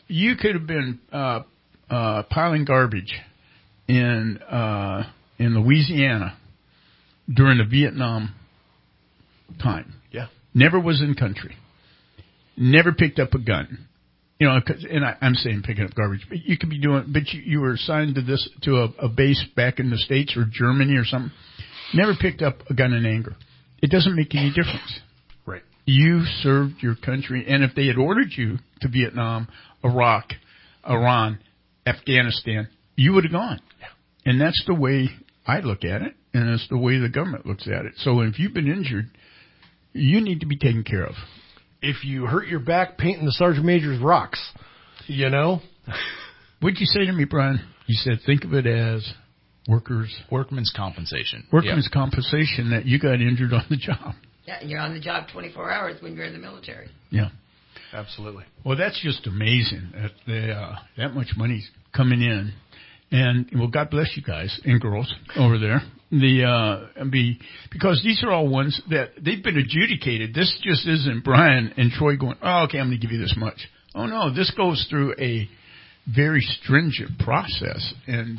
piling garbage in Louisiana during the Vietnam time. Yeah. Never was in country. Never picked up a gun. You know, and I'm saying picking up garbage, but you could be doing, but you were assigned to a base back in the States or Germany or something. Never picked up a gun in anger. It doesn't make any difference. Right. You served your country, and if they had ordered you to Vietnam, Iraq, Iran, Afghanistan, you would have gone. Yeah. And that's the way I look at it, and that's the way the government looks at it. So if you've been injured, you need to be taken care of. If you hurt your back painting the Sergeant Major's rocks, you know. What'd you say to me, Brian? You said think of it as workman's compensation. Workman's compensation that you got injured on the job. Yeah, and you're on the job 24 hours when you're in the military. Yeah. Absolutely. Well, that's just amazing that that much money's coming in. And, well, God bless you guys and girls over there. Because these are all ones that they've been adjudicated. This just isn't Brian and Troy going, oh, okay, I'm going to give you this much. Oh, no, this goes through a very stringent process, and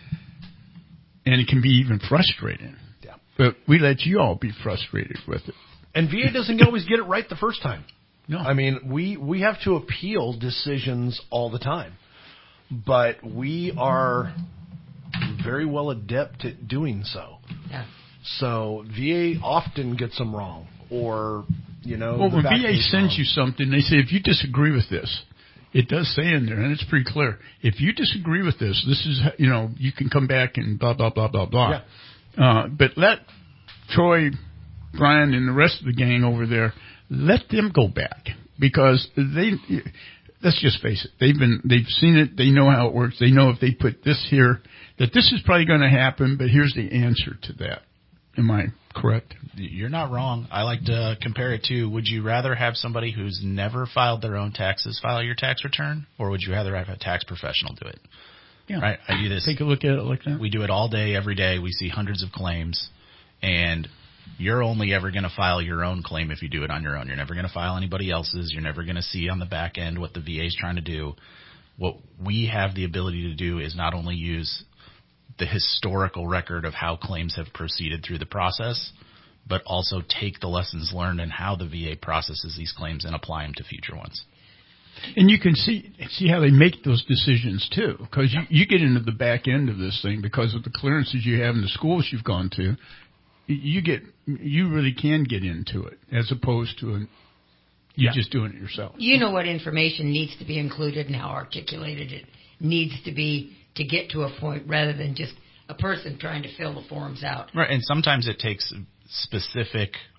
it can be even frustrating. Yeah. But we let you all be frustrated with it. And VA doesn't always get it right the first time. No. I mean, we have to appeal decisions all the time. But we are very well adept at doing so. Yeah. So VA often gets them wrong, or Well, when VA sends you something, they say if you disagree with this, it does say in there, and it's pretty clear. If you disagree with this, this is you can come back and blah blah blah blah blah. Yeah. But let Troy, Brian, and the rest of the gang over there, let them go back because they. Let's just face it. They've seen it. They know how it works. They know if they put this here, that this is probably going to happen. But here's the answer to that. Am I correct? You're not wrong. I like to compare it to: would you rather have somebody who's never filed their own taxes file your tax return, or would you rather have a tax professional do it? Yeah. Right. I do this. Take a look at it like that. We do it all day, every day. We see hundreds of claims, and you're only ever going to file your own claim if you do it on your own. You're never going to file anybody else's. You're never going to see on the back end what the VA is trying to do. What we have the ability to do is not only use the historical record of how claims have proceeded through the process, but also take the lessons learned and how the VA processes these claims and apply them to future ones. And you can see how they make those decisions, too, because you get into the back end of this thing because of the clearances you have in the schools you've gone to. You really can get into it as opposed to just doing it yourself. You know what information needs to be included and how articulated it needs to be to get to a point rather than just a person trying to fill the forms out. Right, and sometimes it takes specific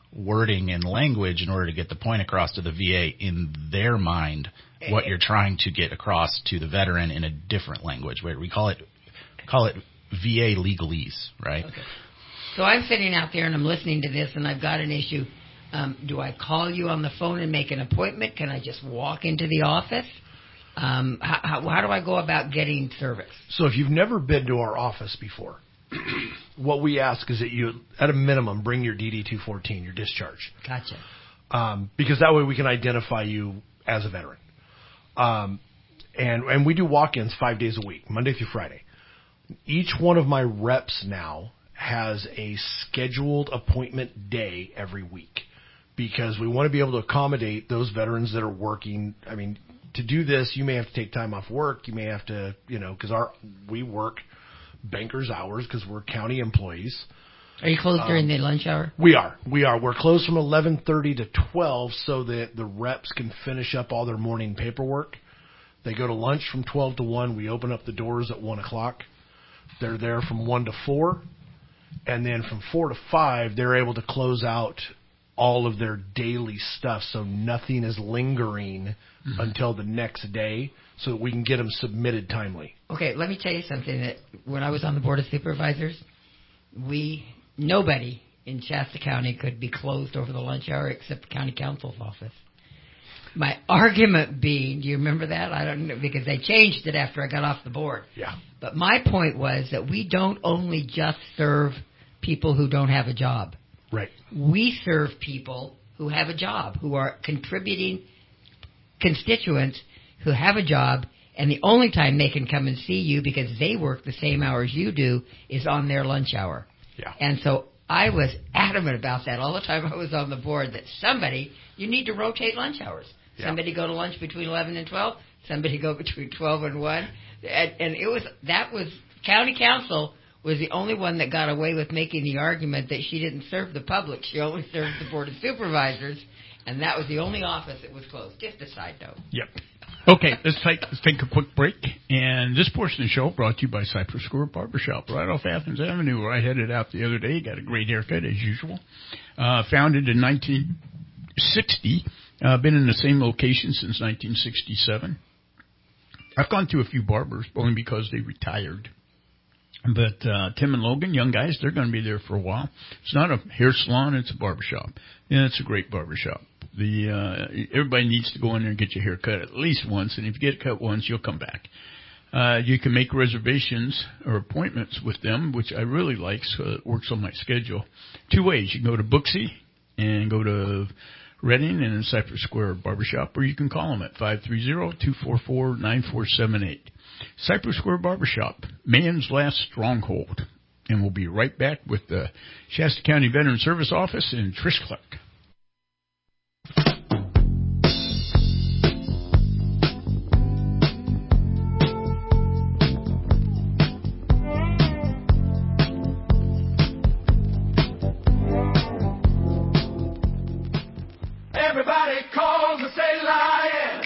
wording and language in order to get the point across to the VA in their mind what you're trying to get across to the veteran in a different language. We call it VA legalese, right? Okay. So I'm sitting out there and I'm listening to this and I've got an issue. Do I call you on the phone and make an appointment? Can I just walk into the office? How do I go about getting service? So if you've never been to our office before, what we ask is that you, at a minimum, bring your DD-214, your discharge. Gotcha. Because that way we can identify you as a veteran. And we do walk-ins 5 days a week, Monday through Friday. Each one of my reps now has a scheduled appointment day every week because we want to be able to accommodate those veterans that are working. I mean, to do this, you may have to take time off work. You may have to, because we work banker's hours because we're county employees. Are you closed during the lunch hour? We are. We're closed from 11:30 to 12 so that the reps can finish up all their morning paperwork. They go to lunch from 12 to 1. We open up the doors at 1 o'clock. They're there from 1 to 4. And then from 4 to 5, they're able to close out all of their daily stuff so nothing is lingering until the next day so that we can get them submitted timely. Okay, let me tell you something. That when I was on the Board of Supervisors, nobody in Shasta County could be closed over the lunch hour except the county counsel's office. My argument being, do you remember that? I don't know, because they changed it after I got off the board. Yeah. But my point was that we don't only just serve people who don't have a job. Right. We serve people who have a job, who are contributing constituents who have a job, and the only time they can come and see you because they work the same hours you do is on their lunch hour. Yeah. And so I was adamant about that all the time I was on the board, that you need to rotate lunch hours. Yeah. Somebody go to lunch between 11 and 12, somebody go between 12 and 1. And county council was the only one that got away with making the argument that she didn't serve the public. She only served the Board of Supervisors, and that was the only office that was closed. Just a side note. Yep. Okay, let's take a quick break. And this portion of the show brought to you by Cypress Square Barbershop, right off Athens Avenue, where I headed out the other day. Got a great haircut, as usual. Founded in 1960. Been in the same location since 1967. I've gone to a few barbers, only because they retired. But Tim and Logan, young guys, they're going to be there for a while. It's not a hair salon, it's a barbershop. Yeah, it's a great barbershop. Everybody needs to go in there and get your hair cut at least once, and if you get cut once, you'll come back. You can make reservations or appointments with them, which I really like, so it works on my schedule. 2 ways. You can go to Booksy and go to Redding and Cypress Square Barbershop, or you can call them at 530-244-9478. Cypress Square Barbershop, man's last stronghold. And we'll be right back with the Shasta County Veteran Service Office and Trish Clark. Everybody calls and say lion.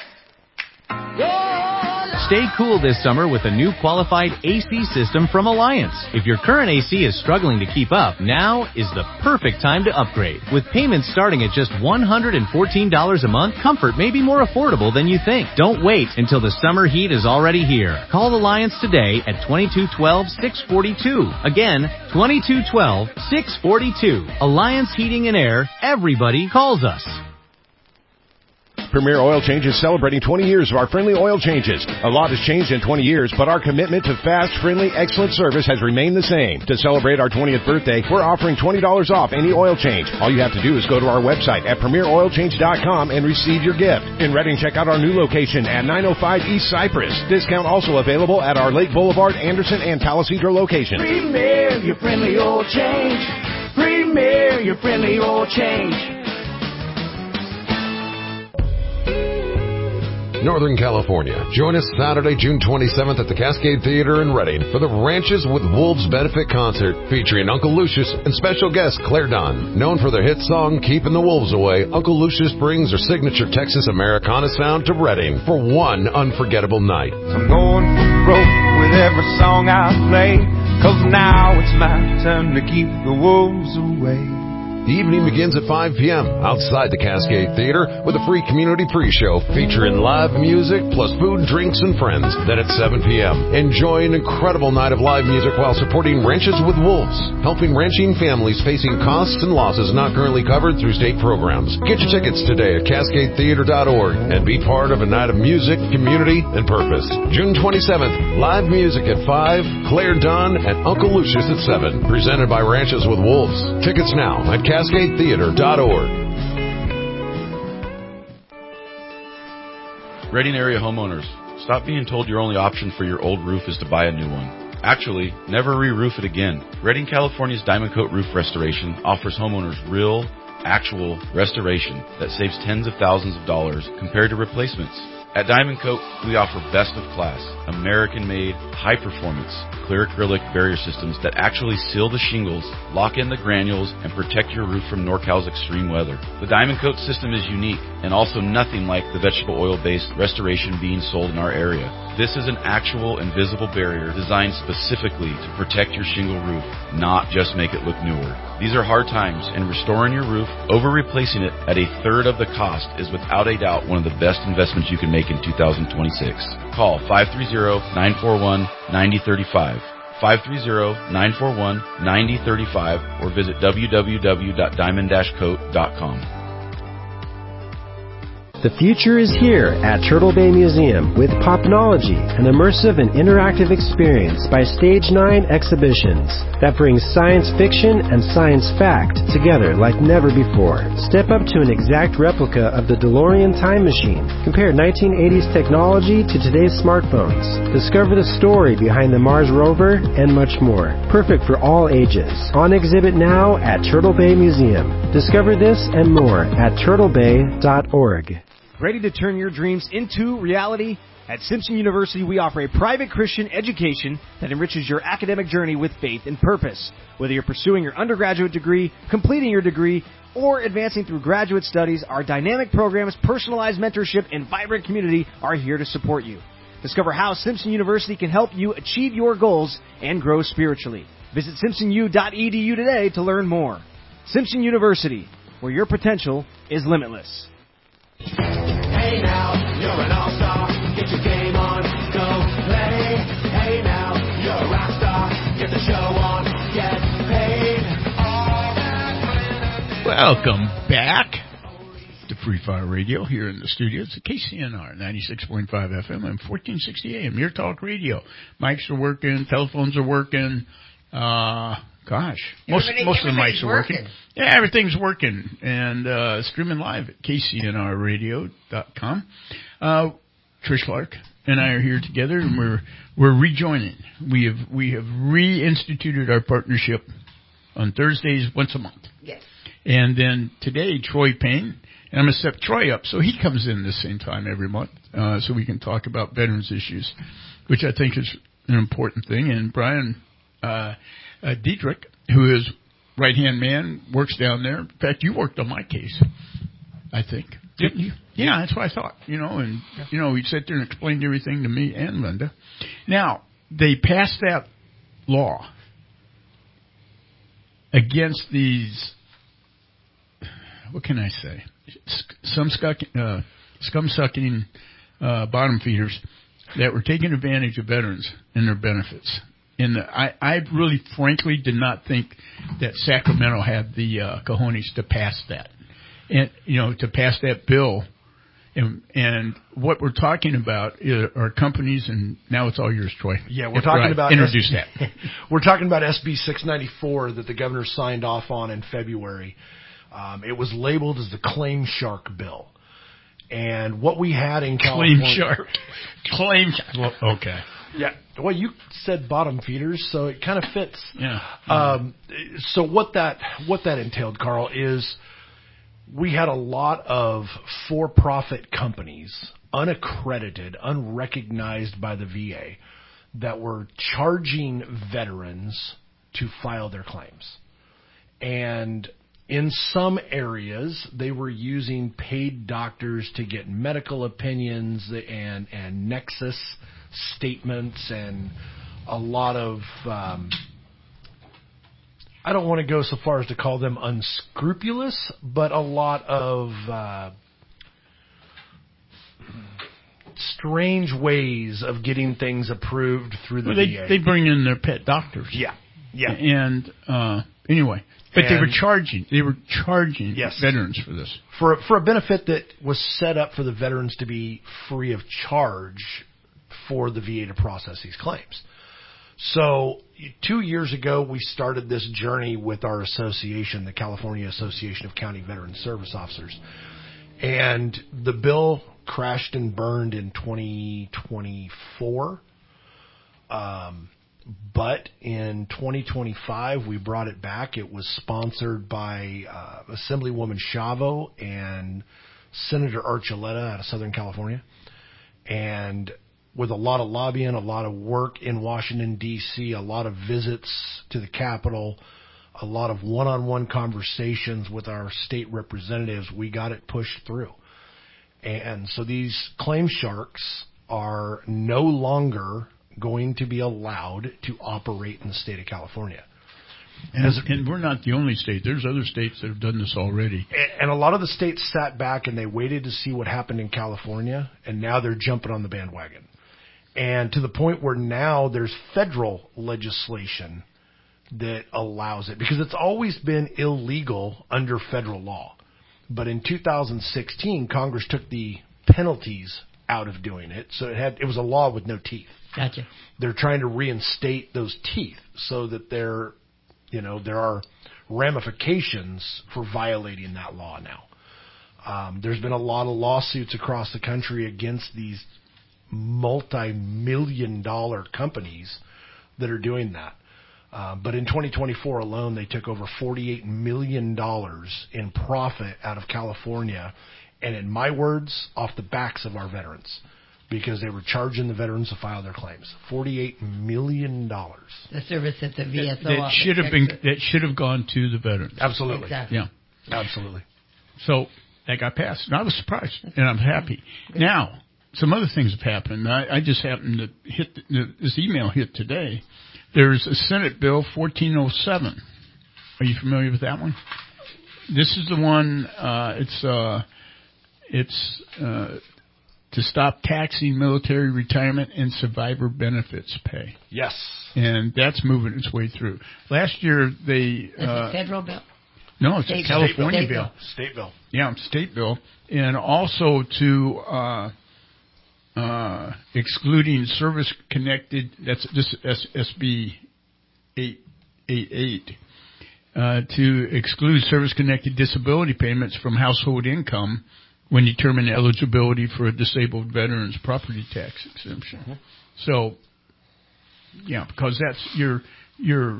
Stay cool this summer with a new qualified AC system from Alliance. If your current AC is struggling to keep up, now is the perfect time to upgrade. With payments starting at just $114 a month, comfort may be more affordable than you think. Don't wait until the summer heat is already here. Call Alliance today at 2212-642. Again, 2212-642. Alliance Heating and Air. Everybody calls us. Premier Oil Change is celebrating 20 years of our friendly oil changes. A lot has changed in 20 years, but our commitment to fast, friendly, excellent service has remained the same. To celebrate our 20th birthday, we're offering $20 off any oil change. All you have to do is go to our website at premieroilchange.com and receive your gift. In Redding, check out our new location at 905 East Cypress. Discount also available at our Lake Boulevard, Anderson, and Palisadro locations. Premier, your friendly oil change. Premier, your friendly oil change. Northern California. Join us Saturday, June 27th at the Cascade Theater in Redding for the Ranches with Wolves benefit concert featuring Uncle Lucius and special guest Claire Dunn. Known for their hit song Keeping the Wolves Away, Uncle Lucius brings her signature Texas Americana sound to Redding for one unforgettable night. I'm going for broke with every song I play, 'cause now it's my turn to keep the wolves away. The evening begins at 5 p.m. outside the Cascade Theater with a free community pre-show featuring live music plus food, drinks, and friends. Then at 7 p.m., enjoy an incredible night of live music while supporting Ranches with Wolves, helping ranching families facing costs and losses not currently covered through state programs. Get your tickets today at CascadeTheater.org and be part of a night of music, community, and purpose. June 27th, live music at 5, Claire Dunn, and Uncle Lucius at 7. Presented by Ranches with Wolves. Tickets now at CascadeTheater.org. Reading area homeowners, stop being told your only option for your old roof is to buy a new one. Actually, never re-roof it again. Reading, California's Diamond Coat Roof Restoration offers homeowners real, actual restoration that saves tens of thousands of dollars compared to replacements. At Diamond Coat, we offer best-of-class, American-made, high-performance, clear acrylic barrier systems that actually seal the shingles, lock in the granules, and protect your roof from NorCal's extreme weather. The Diamond Coat system is unique and also nothing like the vegetable oil-based restoration being sold in our area. This is an actual invisible barrier designed specifically to protect your shingle roof, not just make it look newer. These are hard times, and restoring your roof over replacing it at a third of the cost is without a doubt one of the best investments you can make in 2026. Call 530-941-9035, 530-941-9035, or visit www.diamond-coat.com. The future is here at Turtle Bay Museum with Popnology, an immersive and interactive experience by Stage 9 Exhibitions that brings science fiction and science fact together like never before. Step up to an exact replica of the DeLorean time machine. Compare 1980s technology to today's smartphones. Discover the story behind the Mars rover and much more. Perfect for all ages. On exhibit now at Turtle Bay Museum. Discover this and more at turtlebay.org. Ready to turn your dreams into reality? At Simpson University, we offer a private Christian education that enriches your academic journey with faith and purpose. Whether you're pursuing your undergraduate degree, completing your degree, or advancing through graduate studies, our dynamic programs, personalized mentorship, and vibrant community are here to support you. Discover how Simpson University can help you achieve your goals and grow spiritually. Visit simpsonu.edu today to learn more. Simpson University, where your potential is limitless. Hey now, you're an all-star. Get your game on, go play. Hey now, you're a rock star. Get the show on, get paid. Welcome back to Free Fire Radio here in the studios at KCNR 96.5 FM and 1460 AM. Your talk radio. Mics are working, telephones are working. Most of the mics are working. Yeah, everything's working. And streaming live at kcnrradio.com. Trish Clark and I are here together, and we're rejoining. We have reinstituted our partnership on Thursdays once a month. Yes. And then today, Troy Payne, and I'm going to set Troy up so he comes in the same time every month so we can talk about veterans issues, which I think is an important thing. And Brian Dietrich, who is right-hand man, works down there. In fact, you worked on my case, I think. Didn't you? Yeah, that's what I thought, and, he'd sit there and explained everything to me and Linda. Now, they passed that law against these, what can I say, scum-sucking bottom feeders that were taking advantage of veterans and their benefits. And I really, frankly, did not think that Sacramento had the cojones to pass that, and to pass that bill. And what we're talking about are companies, and now it's all yours, Troy. Yeah, we're talking about introduce that. We're talking about SB 694 that the governor signed off on in February. It was labeled as the Claim Shark bill. And what we had in California... Claim Shark. Well, okay. Yeah. Well, you said bottom feeders, so it kind of fits. Yeah. So what that entailed, Carl, is we had a lot of for-profit companies, unaccredited, unrecognized by the VA, that were charging veterans to file their claims. And in some areas, they were using paid doctors to get medical opinions and nexus statements and a lot of I don't want to go so far as to call them unscrupulous, but a lot of strange ways of getting things approved through the VA. They bring in their pet doctors. Yeah. And anyway, but they were charging. They were charging veterans for this. For a benefit that was set up for the veterans to be free of charge for the VA to process these claims. So 2 years ago, we started this journey with our association, the California Association of County Veteran Service Officers. And the bill crashed and burned in 2024. But in 2025, we brought it back. It was sponsored by Assemblywoman Chavo and Senator Archuleta out of Southern California. And with a lot of lobbying, a lot of work in Washington, D.C., a lot of visits to the Capitol, a lot of one-on-one conversations with our state representatives, we got it pushed through. And so these claim sharks are no longer going to be allowed to operate in the state of California. And we're not the only state. There's other states that have done this already. And a lot of the states sat back and they waited to see what happened in California, and now they're jumping on the bandwagon. And to the point where now there's federal legislation that allows it, because it's always been illegal under federal law. But in 2016, Congress took the penalties out of doing it, so it was a law with no teeth. Gotcha. They're trying to reinstate those teeth so that there are ramifications for violating that law now. There's been a lot of lawsuits across the country against these multi-million-dollar companies that are doing that. But in 2024 alone, they took over $48 million in profit out of California, and in my words, off the backs of our veterans, because they were charging the veterans to file their claims. $48 million. The service at the VSO that should have gone to the veterans. Absolutely. Exactly. Yeah. Absolutely. So that got passed, and I was surprised, and I'm happy. Now, some other things have happened. I just happened to hit this email hit today. There's a Senate Bill 1407. Are you familiar with that one? This is the one. It's to stop taxing military retirement and survivor benefits pay. Yes. And that's moving its way through. Last year they. Is it federal bill? No, it's a California bill. State bill. Yeah, state bill, and also to. Excluding service-connected, that's this SB 888, to exclude service-connected disability payments from household income when determining eligibility for a disabled veteran's property tax exemption. Mm-hmm. So, yeah, because that's your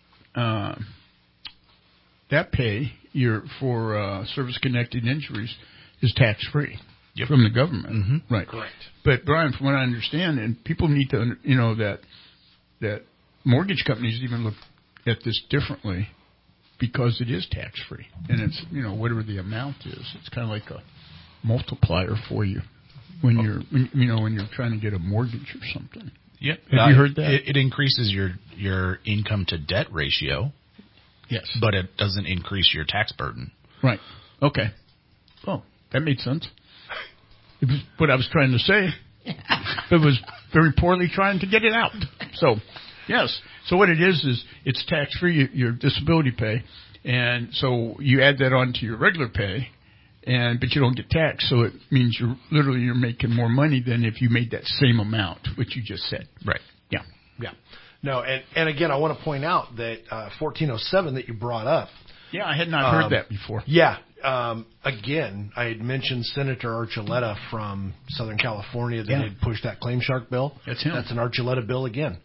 that pay for service-connected injuries is tax-free. Yep. From the government. Mm-hmm. Right. Correct. But Brian, from what I understand, and people need to that mortgage companies even look at this differently because it is tax free, and it's whatever the amount is, it's kind of like a multiplier for you when you're trying to get a mortgage or something. Yep. Have you heard that? It increases your income to debt ratio. Yes. But it doesn't increase your tax burden. Right. Okay. Oh, that made sense. It was what I was trying to say. It was very poorly trying to get it out. So, yes. So what it is it's tax-free, your disability pay, and so you add that on to your regular pay, but you don't get taxed, so it means you're making more money than if you made that same amount, which you just said. Right. Yeah. Yeah. No, and again, I want to point out that 1407 that you brought up. Yeah, I had not heard that before. Yeah. Again, I had mentioned Senator Archuleta from Southern California that had pushed that claim shark bill. That's him. That's an Archuleta bill again.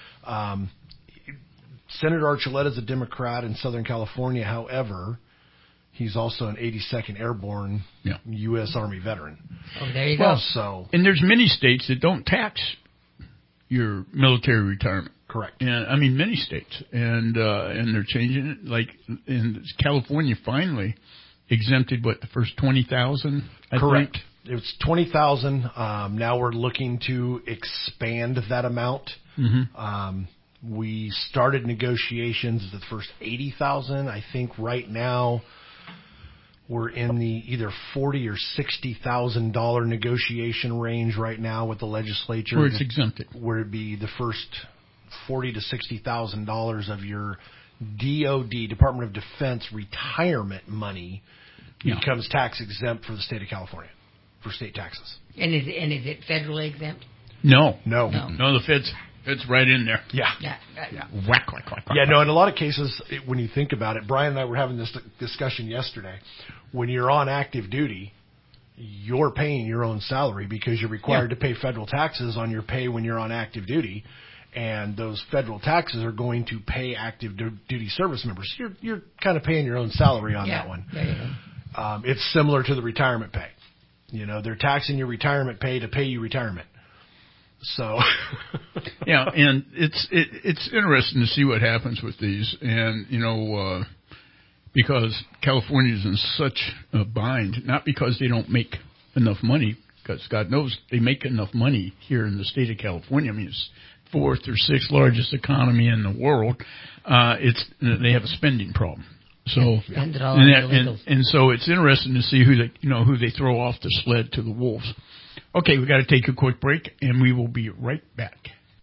Senator Archuleta is a Democrat in Southern California. However, he's also an 82nd Airborne U.S. Army veteran. Oh, there you go. And there's many states that don't tax your military retirement. Correct. And I mean, many states, and they're changing it. Like in California, finally exempted the first 20,000. Correct. It was 20,000. Now we're looking to expand that amount. Mm-hmm. We started negotiations at the first $80,000. I think right now we're in the either $40,000 or $60,000 negotiation range right now with the legislature. Where it's exempted. Where it'd be the first $40,000 to $60,000 of your DOD, Department of Defense retirement money becomes tax exempt for the state of California, for state taxes. And is it federally exempt? No. The Fed's right in there. Yeah. Whack. Yeah, no, in a lot of cases, when you think about it, Brian and I were having this discussion yesterday. When you're on active duty, you're paying your own salary because you're required to pay federal taxes on your pay when you're on active duty. And those federal taxes are going to pay active duty service members. You're kind of paying your own salary on that one. There you go. It's similar to the retirement pay. They're taxing your retirement pay to pay you retirement. So, and it's interesting to see what happens with these, and because California's in such a bind, not because they don't make enough money, because God knows they make enough money here in the state of California. I mean, it's fourth or sixth largest economy in the world. They have a spending problem. So spend it all on illegals. And so it's interesting to see who they throw off the sled to the wolves. Okay, we got to take a quick break, and we will be right back.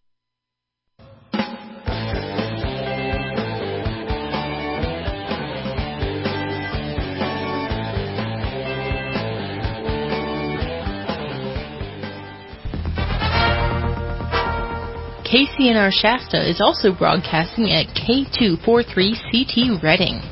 KCNR Shasta is also broadcasting at K243CT Redding.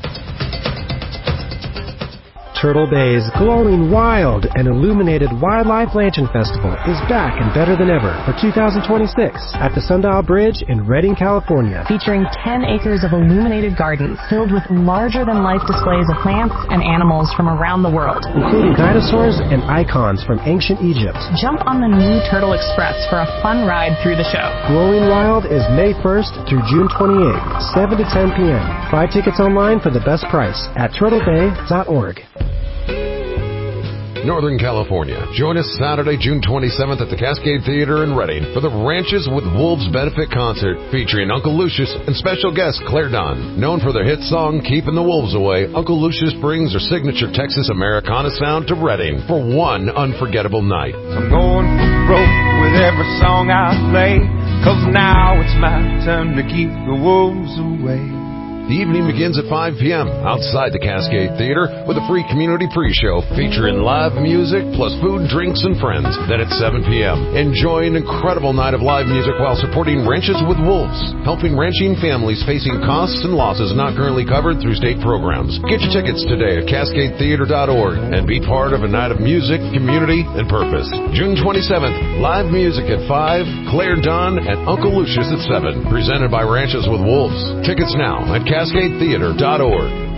Turtle Bay's glowing wild and illuminated Wildlife Lantern Festival is back and better than ever for 2026 at the Sundial Bridge in Redding, California. Featuring 10 acres of illuminated gardens filled with larger-than-life displays of plants and animals from around the world, including dinosaurs and icons from ancient Egypt. Jump on the new Turtle Express for a fun ride through the show. Glowing Wild is May 1st through June 28th, 7 to 10 p.m. Buy tickets online for the best price at turtlebay.org. Northern California. Join us Saturday, June 27th at the Cascade Theater in Redding for the Ranches with Wolves benefit concert featuring Uncle Lucius and special guest Claire Dunn. Known for their hit song Keeping the Wolves Away, Uncle Lucius brings their signature Texas Americana sound to Redding for one unforgettable night. I'm going broke with every song I play, 'cause now it's my time to keep the wolves away. The evening begins at 5 p.m. outside the Cascade Theater with a free community pre-show featuring live music plus food, drinks, and friends. Then at 7 p.m., enjoy an incredible night of live music while supporting Ranches with Wolves, helping ranching families facing costs and losses not currently covered through state programs. Get your tickets today at CascadeTheater.org and be part of a night of music, community, and purpose. June 27th, live music at 5, Claire Dunn and Uncle Lucius at 7, presented by Ranches with Wolves. Tickets now at CascadeTheater.org.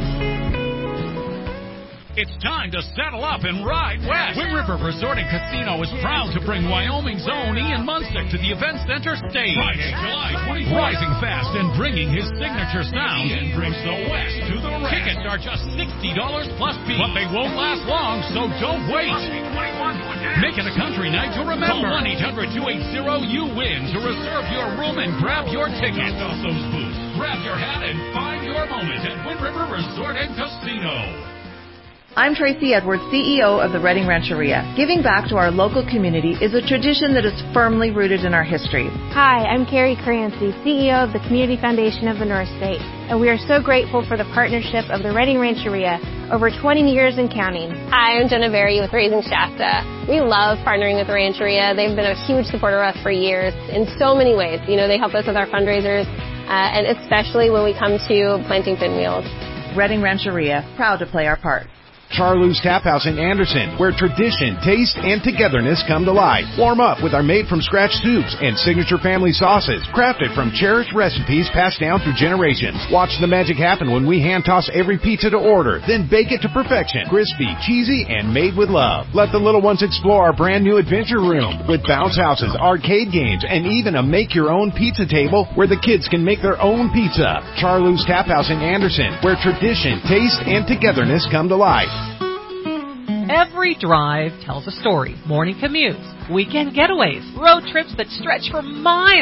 It's time to saddle up and ride west. Wind River Resort and Casino is proud to bring Wyoming's own Ian Munsick to the Event Center stage. Friday, July 24th. Rising fast and bringing his signature sound. Ian brings the West to the rest. Tickets are just $60 plus fee. But they won't last long, so don't wait. Make it a country night to remember. Call 1-800-280-YOU-WIN to reserve your room and grab your ticket. Off those boots. Grab your hat and find your moment at Wind River Resort and Casino. I'm Tracy Edwards, CEO of the Redding Rancheria. Giving back to our local community is a tradition that is firmly rooted in our history. Hi, I'm Carrie Crancy, CEO of the Community Foundation of the North State, and we are so grateful for the partnership of the Redding Rancheria over 20 years and counting. Hi, I'm Jenna Berry with Raising Shasta. We love partnering with the Rancheria. They've been a huge supporter of us for years in so many ways. You know, they help us with our fundraisers, and especially when we come to planting pinwheels. Redding Rancheria, proud to play our part. Charlou's Tap House in Anderson, where tradition, taste, and togetherness come to life. Warm up with our made-from-scratch soups and signature family sauces, crafted from cherished recipes passed down through generations. Watch the magic happen when we hand-toss every pizza to order, then bake it to perfection. Crispy, cheesy, and made with love. Let the little ones explore our brand-new adventure room with bounce houses, arcade games, and even a make-your-own pizza table where the kids can make their own pizza. Charlou's Tap House in Anderson, where tradition, taste, and togetherness come to life. Every drive tells a story. Morning commutes, weekend getaways, road trips that stretch for miles.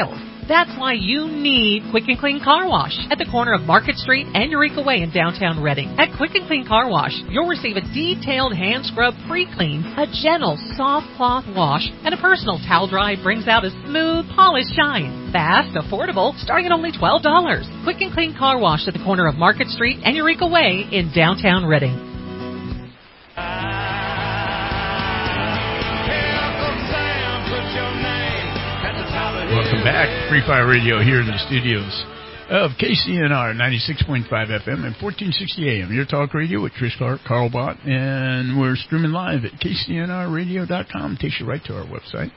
That's why you need Quick and Clean Car Wash at the corner of Market Street and Eureka Way in downtown Reading. At Quick and Clean Car Wash, you'll receive a detailed hand scrub pre-clean, a gentle soft cloth wash, and a personal towel dry brings out a smooth, polished shine. Fast, affordable, starting at only $12. Quick and Clean Car Wash at the corner of Market Street and Eureka Way in downtown Reading. Welcome back. Free Fire Radio here in the studios of KCNR 96.5 FM and 1460 AM. Your talk radio with Trish Clark, Carl Bott, and we're streaming live at KCNRradio.com. Takes you right to our website.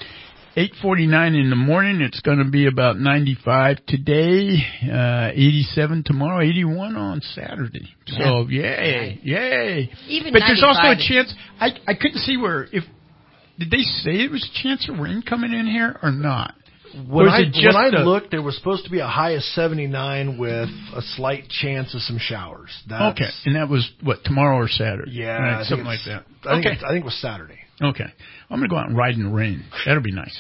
8:49 in the morning. It's going to be about 95 today, 87 tomorrow, 81 on Saturday. So, yay. Even but there's also a 95 chance. I couldn't see where, did they say it was a chance of rain coming in here or not? When I looked, there was supposed to be a high of 79 with a slight chance of some showers. Okay, and that was, what, tomorrow or Saturday? Yeah. Right, something like that. I think it was Saturday. Okay. I'm going to go out and ride in the rain. That'll be nice.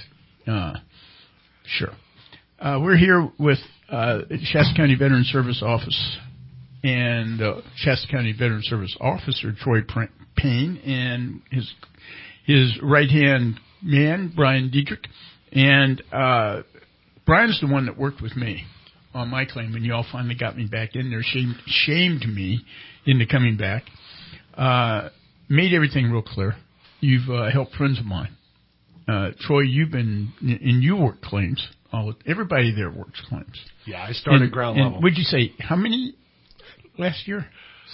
Sure. We're here with Shasta County Veteran Service Office and Shasta County Veteran Service Officer Troy Payne and his right-hand man, Brian Diedrich. And Brian's the one that worked with me on my claim when y'all finally got me back in there, shamed me into coming back, made everything real clear. You've helped friends of mine. Troy, you've been, and you work claims. Everybody there works claims. Yeah, I started ground level. Would you say, how many last year?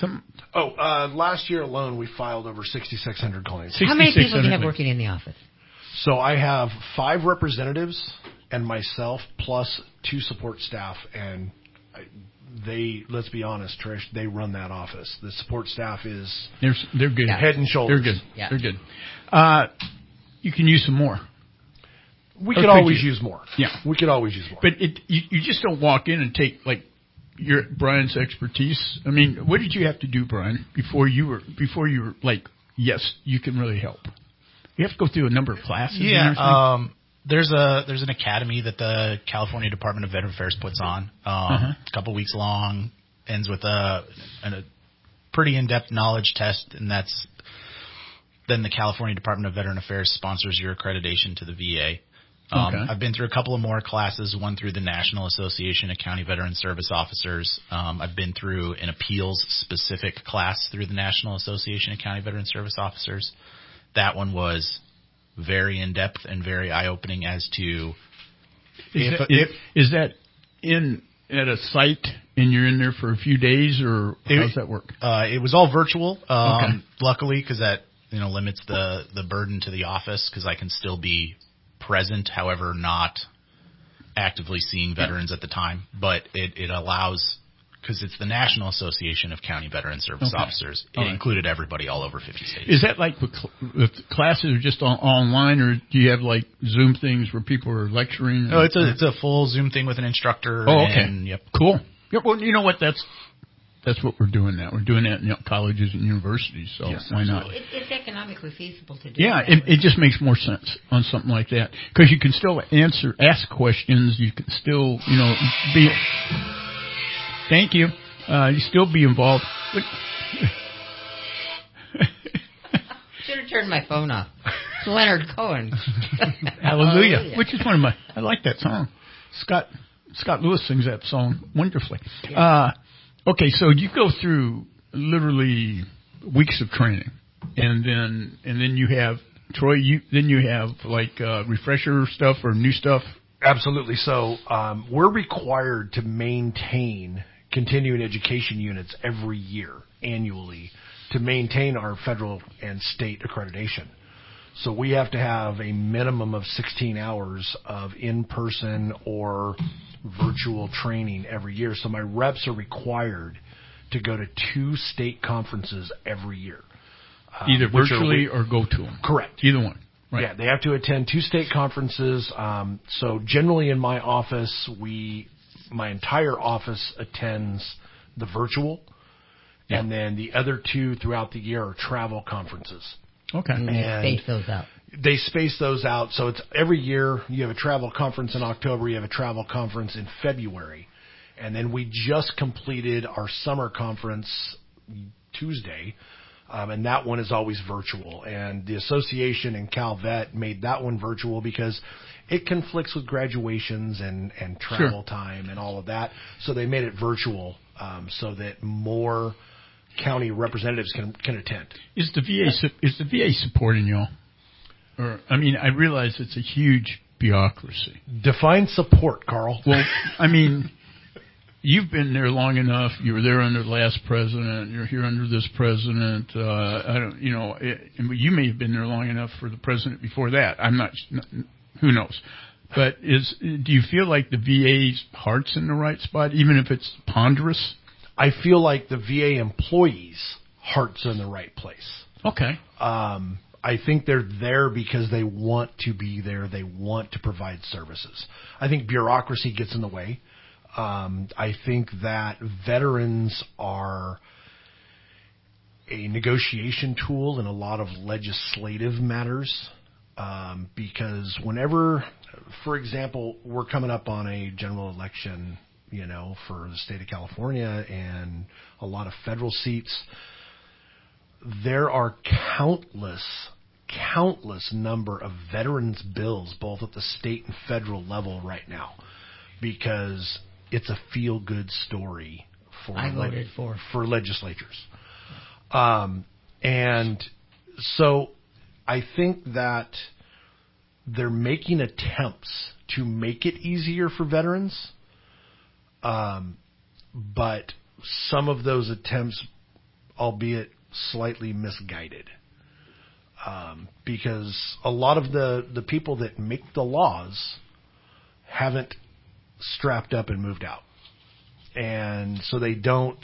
Last year alone, we filed over 6,600 claims. How many people do you have working in the office? So I have 5 representatives and myself, plus 2 support staff, and let's be honest, Trish, they run that office. The support staff they're good. Head and shoulders. They're good. Yeah. They're good. You can use some more. We could always use more. Yeah. We could always use more. But you just don't walk in and take, like, Brian's expertise. I mean, what did you have to do, Brian, before you were like, yes, you can really help? You have to go through a number of classes. Yeah, there's an academy that the California Department of Veteran Affairs puts on. It's a couple weeks long, ends with a pretty in-depth knowledge test, and then the California Department of Veteran Affairs sponsors your accreditation to the VA. I've been through a couple of more classes, one through the National Association of County Veteran Service Officers. I've been through an appeals-specific class through the National Association of County Veteran Service Officers. That one was very in-depth and very eye-opening as to is that at a site and you're in there for a few days, or how does that work? It was all virtual, okay. Luckily, because that limits the burden to the office, because I can still be present, however, not actively seeing veterans at the time. But it allows, because it's the National Association of County Veteran Service Officers. It included everybody all over 50 states. Is that like the classes are just online, or do you have like Zoom things where people are lecturing? No, it's a full Zoom thing with an instructor. Oh, okay. Yep. Cool. Yep. Well, you know what? That's what we're doing now. We're doing that in colleges and universities, so yes, why not? It's economically feasible to do. Yeah, that. it just makes more sense on something like that, because you can still ask questions. You can still, be. Thank you. You still be involved. Should have turned my phone off. It's Leonard Cohen. Hallelujah. Which is one of I like that song. Scott Lewis sings that song wonderfully. Yeah. Okay, so you go through literally weeks of training, and then you have Troy. Then you have like refresher stuff or new stuff. Absolutely. So we're required to maintain continuing education units every year, annually, to maintain our federal and state accreditation. So we have to have a minimum of 16 hours of in-person or virtual training every year. So my reps are required to go to 2 state conferences every year. Either virtually or go to them. Correct. Either one. Right. Yeah, they have to attend 2 state conferences. So generally in my office, my entire office attends the virtual, and then the other 2 throughout the year are travel conferences. Okay. And space those out. they space those out. So it's every year you have a travel conference in October, you have a travel conference in February. And then we just completed our summer conference Tuesday, and that one is always virtual. And the association and Calvet made that one virtual because it conflicts with graduations and travel time and all of that. So they made it virtual so that more county representatives can attend. Is the VA supporting y'all? Or I mean, I realize it's a huge bureaucracy. Define support, Carl. Well, I mean, you've been there long enough. You were there under the last president. You're here under this president. I don't, you know, you may have been there long enough for the president before that. I'm not. Who knows? But do you feel like the VA's heart's in the right spot, even if it's ponderous? I feel like the VA employees' hearts are in the right place. Okay. I think they're there because they want to be there. They want to provide services. I think bureaucracy gets in the way. I think that veterans are a negotiation tool in a lot of legislative matters. Because whenever, for example, we're coming up on a general election, you know, for the state of California and a lot of federal seats, there are countless number of veterans bills, both at the state and federal level right now, because it's a feel-good story for legislatures. And so I think that they're making attempts to make it easier for veterans, but some of those attempts, albeit slightly misguided, because a lot of the people that make the laws haven't strapped up and moved out, and so they don't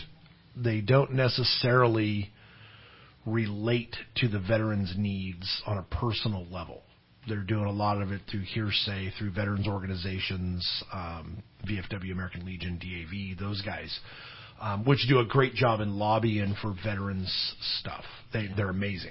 necessarily relate to the veterans' needs on a personal level. They're doing a lot of it through hearsay, through veterans organizations, VFW, American Legion, DAV, those guys, which do a great job in lobbying for veterans stuff. They're amazing.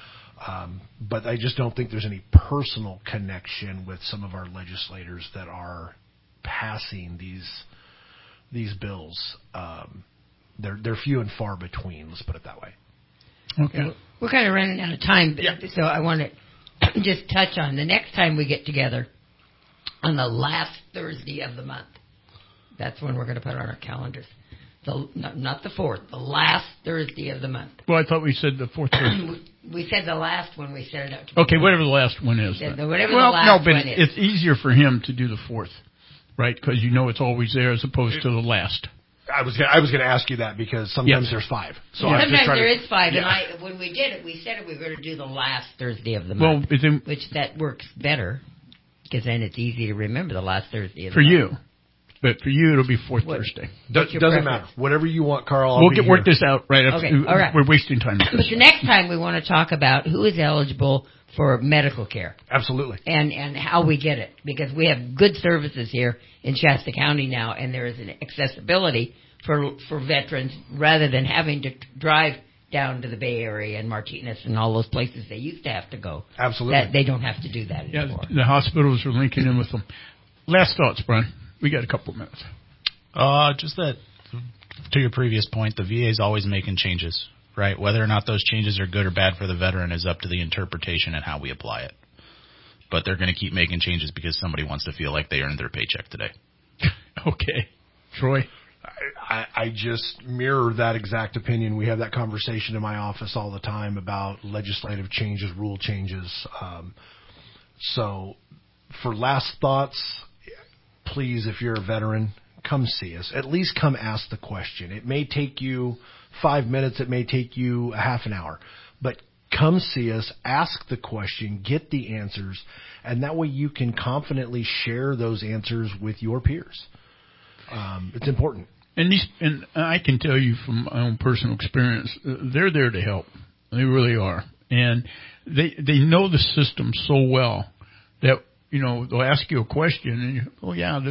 But I just don't think there's any personal connection with some of our legislators that are passing these bills. They're few and far between, let's put it that way. Okay. We're kind of running out of time, so I want to just touch on the next time we get together on the last Thursday of the month. That's when we're going to put on our calendars. Not the 4th, the last Thursday of the month. Well, I thought we said the 4th Thursday. We said the last one we set it up. Okay, whatever the last one is. Whatever the last one is. It's easier for him to do the 4th, right? Because you know it's always there as opposed to the last. I was going to ask you that because sometimes there's 5. So sometimes there is 5, and when we did it, we said we were going to do the last Thursday of the month, which that works better because then it's easy to remember the last Thursday of the month. For you. But for you, it'll be 4th Thursday. Doesn't matter. Whatever you want, Carl. We'll work this out right after. Okay, all right. We're wasting time. But the next time we want to talk about who is eligible for medical care. Absolutely. And how we get it. Because we have good services here in Shasta County now, and there is an accessibility for veterans rather than having to drive down to the Bay Area and Martinez and all those places they used to have to go. Absolutely. They don't have to do that anymore. The hospitals are linking in with them. Last thoughts, Brian. We got a couple of minutes. Just that, to your previous point, the VA is always making changes, right? Whether or not those changes are good or bad for the veteran is up to the interpretation and how we apply it. But they're going to keep making changes because somebody wants to feel like they earned their paycheck today. Okay. Troy? I just mirror that exact opinion. We have that conversation in my office all the time about legislative changes, rule changes. So for last thoughts, please, if you're a veteran, come see us. At least come ask the question. It may take you 5 minutes. It may take you a half an hour. But come see us, ask the question, get the answers, and that way you can confidently share those answers with your peers. It's important. And I can tell you from my own personal experience, they're there to help. They really are. And they know the system so well that, they'll ask you a question and you,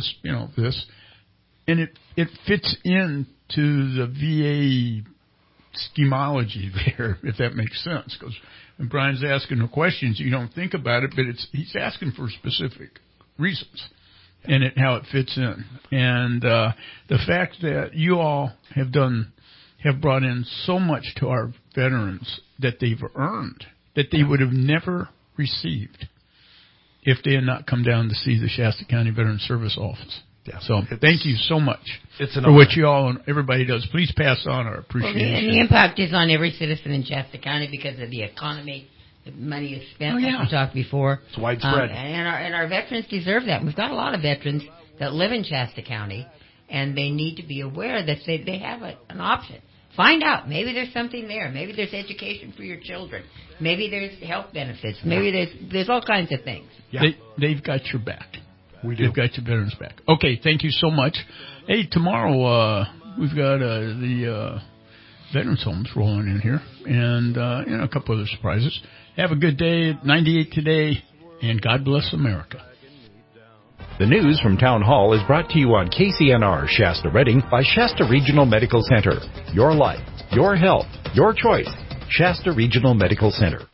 this. And it fits into the VA schemology there, if that makes sense. Because when Brian's asking the questions, you don't think about it, but he's asking for specific reasons and how it fits in. And the fact that you all have brought in so much to our veterans that they've earned, that they would have never received if they had not come down to see the Shasta County Veteran Service Office. Yeah, so thank you so much for what you all and everybody does. Please pass on our appreciation. And the impact is on every citizen in Shasta County because of the economy. The money is spent, like we talked before. It's widespread. And our veterans deserve that. We've got a lot of veterans that live in Shasta County, and they need to be aware that they have an option. Find out. Maybe there's something there. Maybe there's education for your children. Maybe there's health benefits. Maybe there's all kinds of things. Yeah. They've got your back. We do. They've got your veterans back. Okay, thank you so much. Hey, tomorrow we've got the veterans homes rolling in here, and a couple other surprises. Have a good day. 98 today, and God bless America. The news from Town Hall is brought to you on KCNR Shasta Redding by Shasta Regional Medical Center. Your life, your health, your choice. Shasta Regional Medical Center.